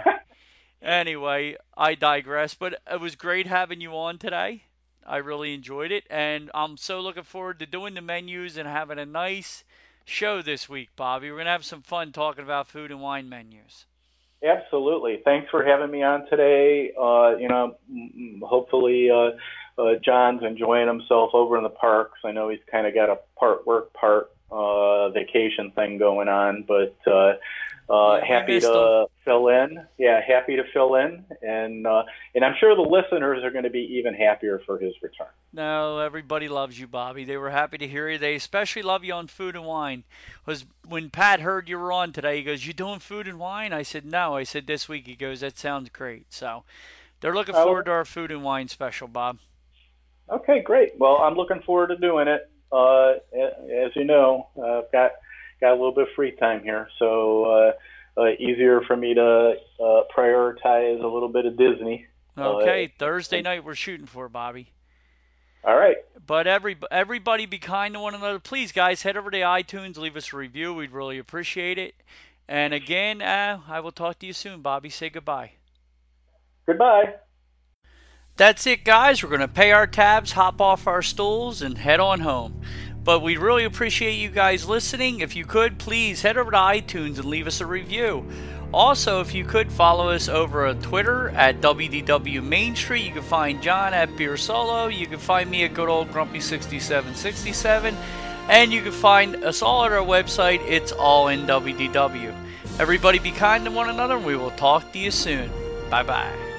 Anyway, I digress, but it was great having you on today. I really enjoyed it, and I'm so looking forward to doing the menus and having a nice show this week, Bobby. We're going to have some fun talking about food and wine menus. Absolutely. Thanks for having me on today. Uh, you know, hopefully uh, uh, John's enjoying himself over in the parks. I know he's kind of got a part work, part uh, vacation thing going on, but uh, uh, Yeah, we happy missed to him. fill in. Yeah, happy to fill in, and uh, and I'm sure the listeners are going to be even happier for his return. No, everybody loves you, Bobby. They were happy to hear you. They especially love you on food and wine. Was when Pat heard you were on today, he goes, "You doing food and wine?" I said, "No." I said, "This week." He goes, "That sounds great." So they're looking Oh. forward to our food and wine special, Bob. Okay, great. Well, I'm looking forward to doing it. Uh, as you know, uh, I've got got a little bit of free time here, so uh, uh, easier for me to uh, prioritize a little bit of Disney. Okay, Uh, Thursday night we're shooting for, Bobby. All right. But every everybody be kind to one another. Please, guys, head over to iTunes, leave us a review. We'd really appreciate it. And again, uh, I will talk to you soon, Bobby. Say goodbye. Goodbye. That's it, guys. We're going to pay our tabs, hop off our stools, and head on home. But we'd really appreciate you guys listening. If you could, please head over to iTunes and leave us a review. Also, if you could, follow us over on Twitter at W D W Main Street. You can find John at Beer Solo. You can find me at good old Grumpy sixty-seven sixty-seven. And you can find us all at our website. It's all in W D W. Everybody be kind to one another, and we will talk to you soon. Bye-bye.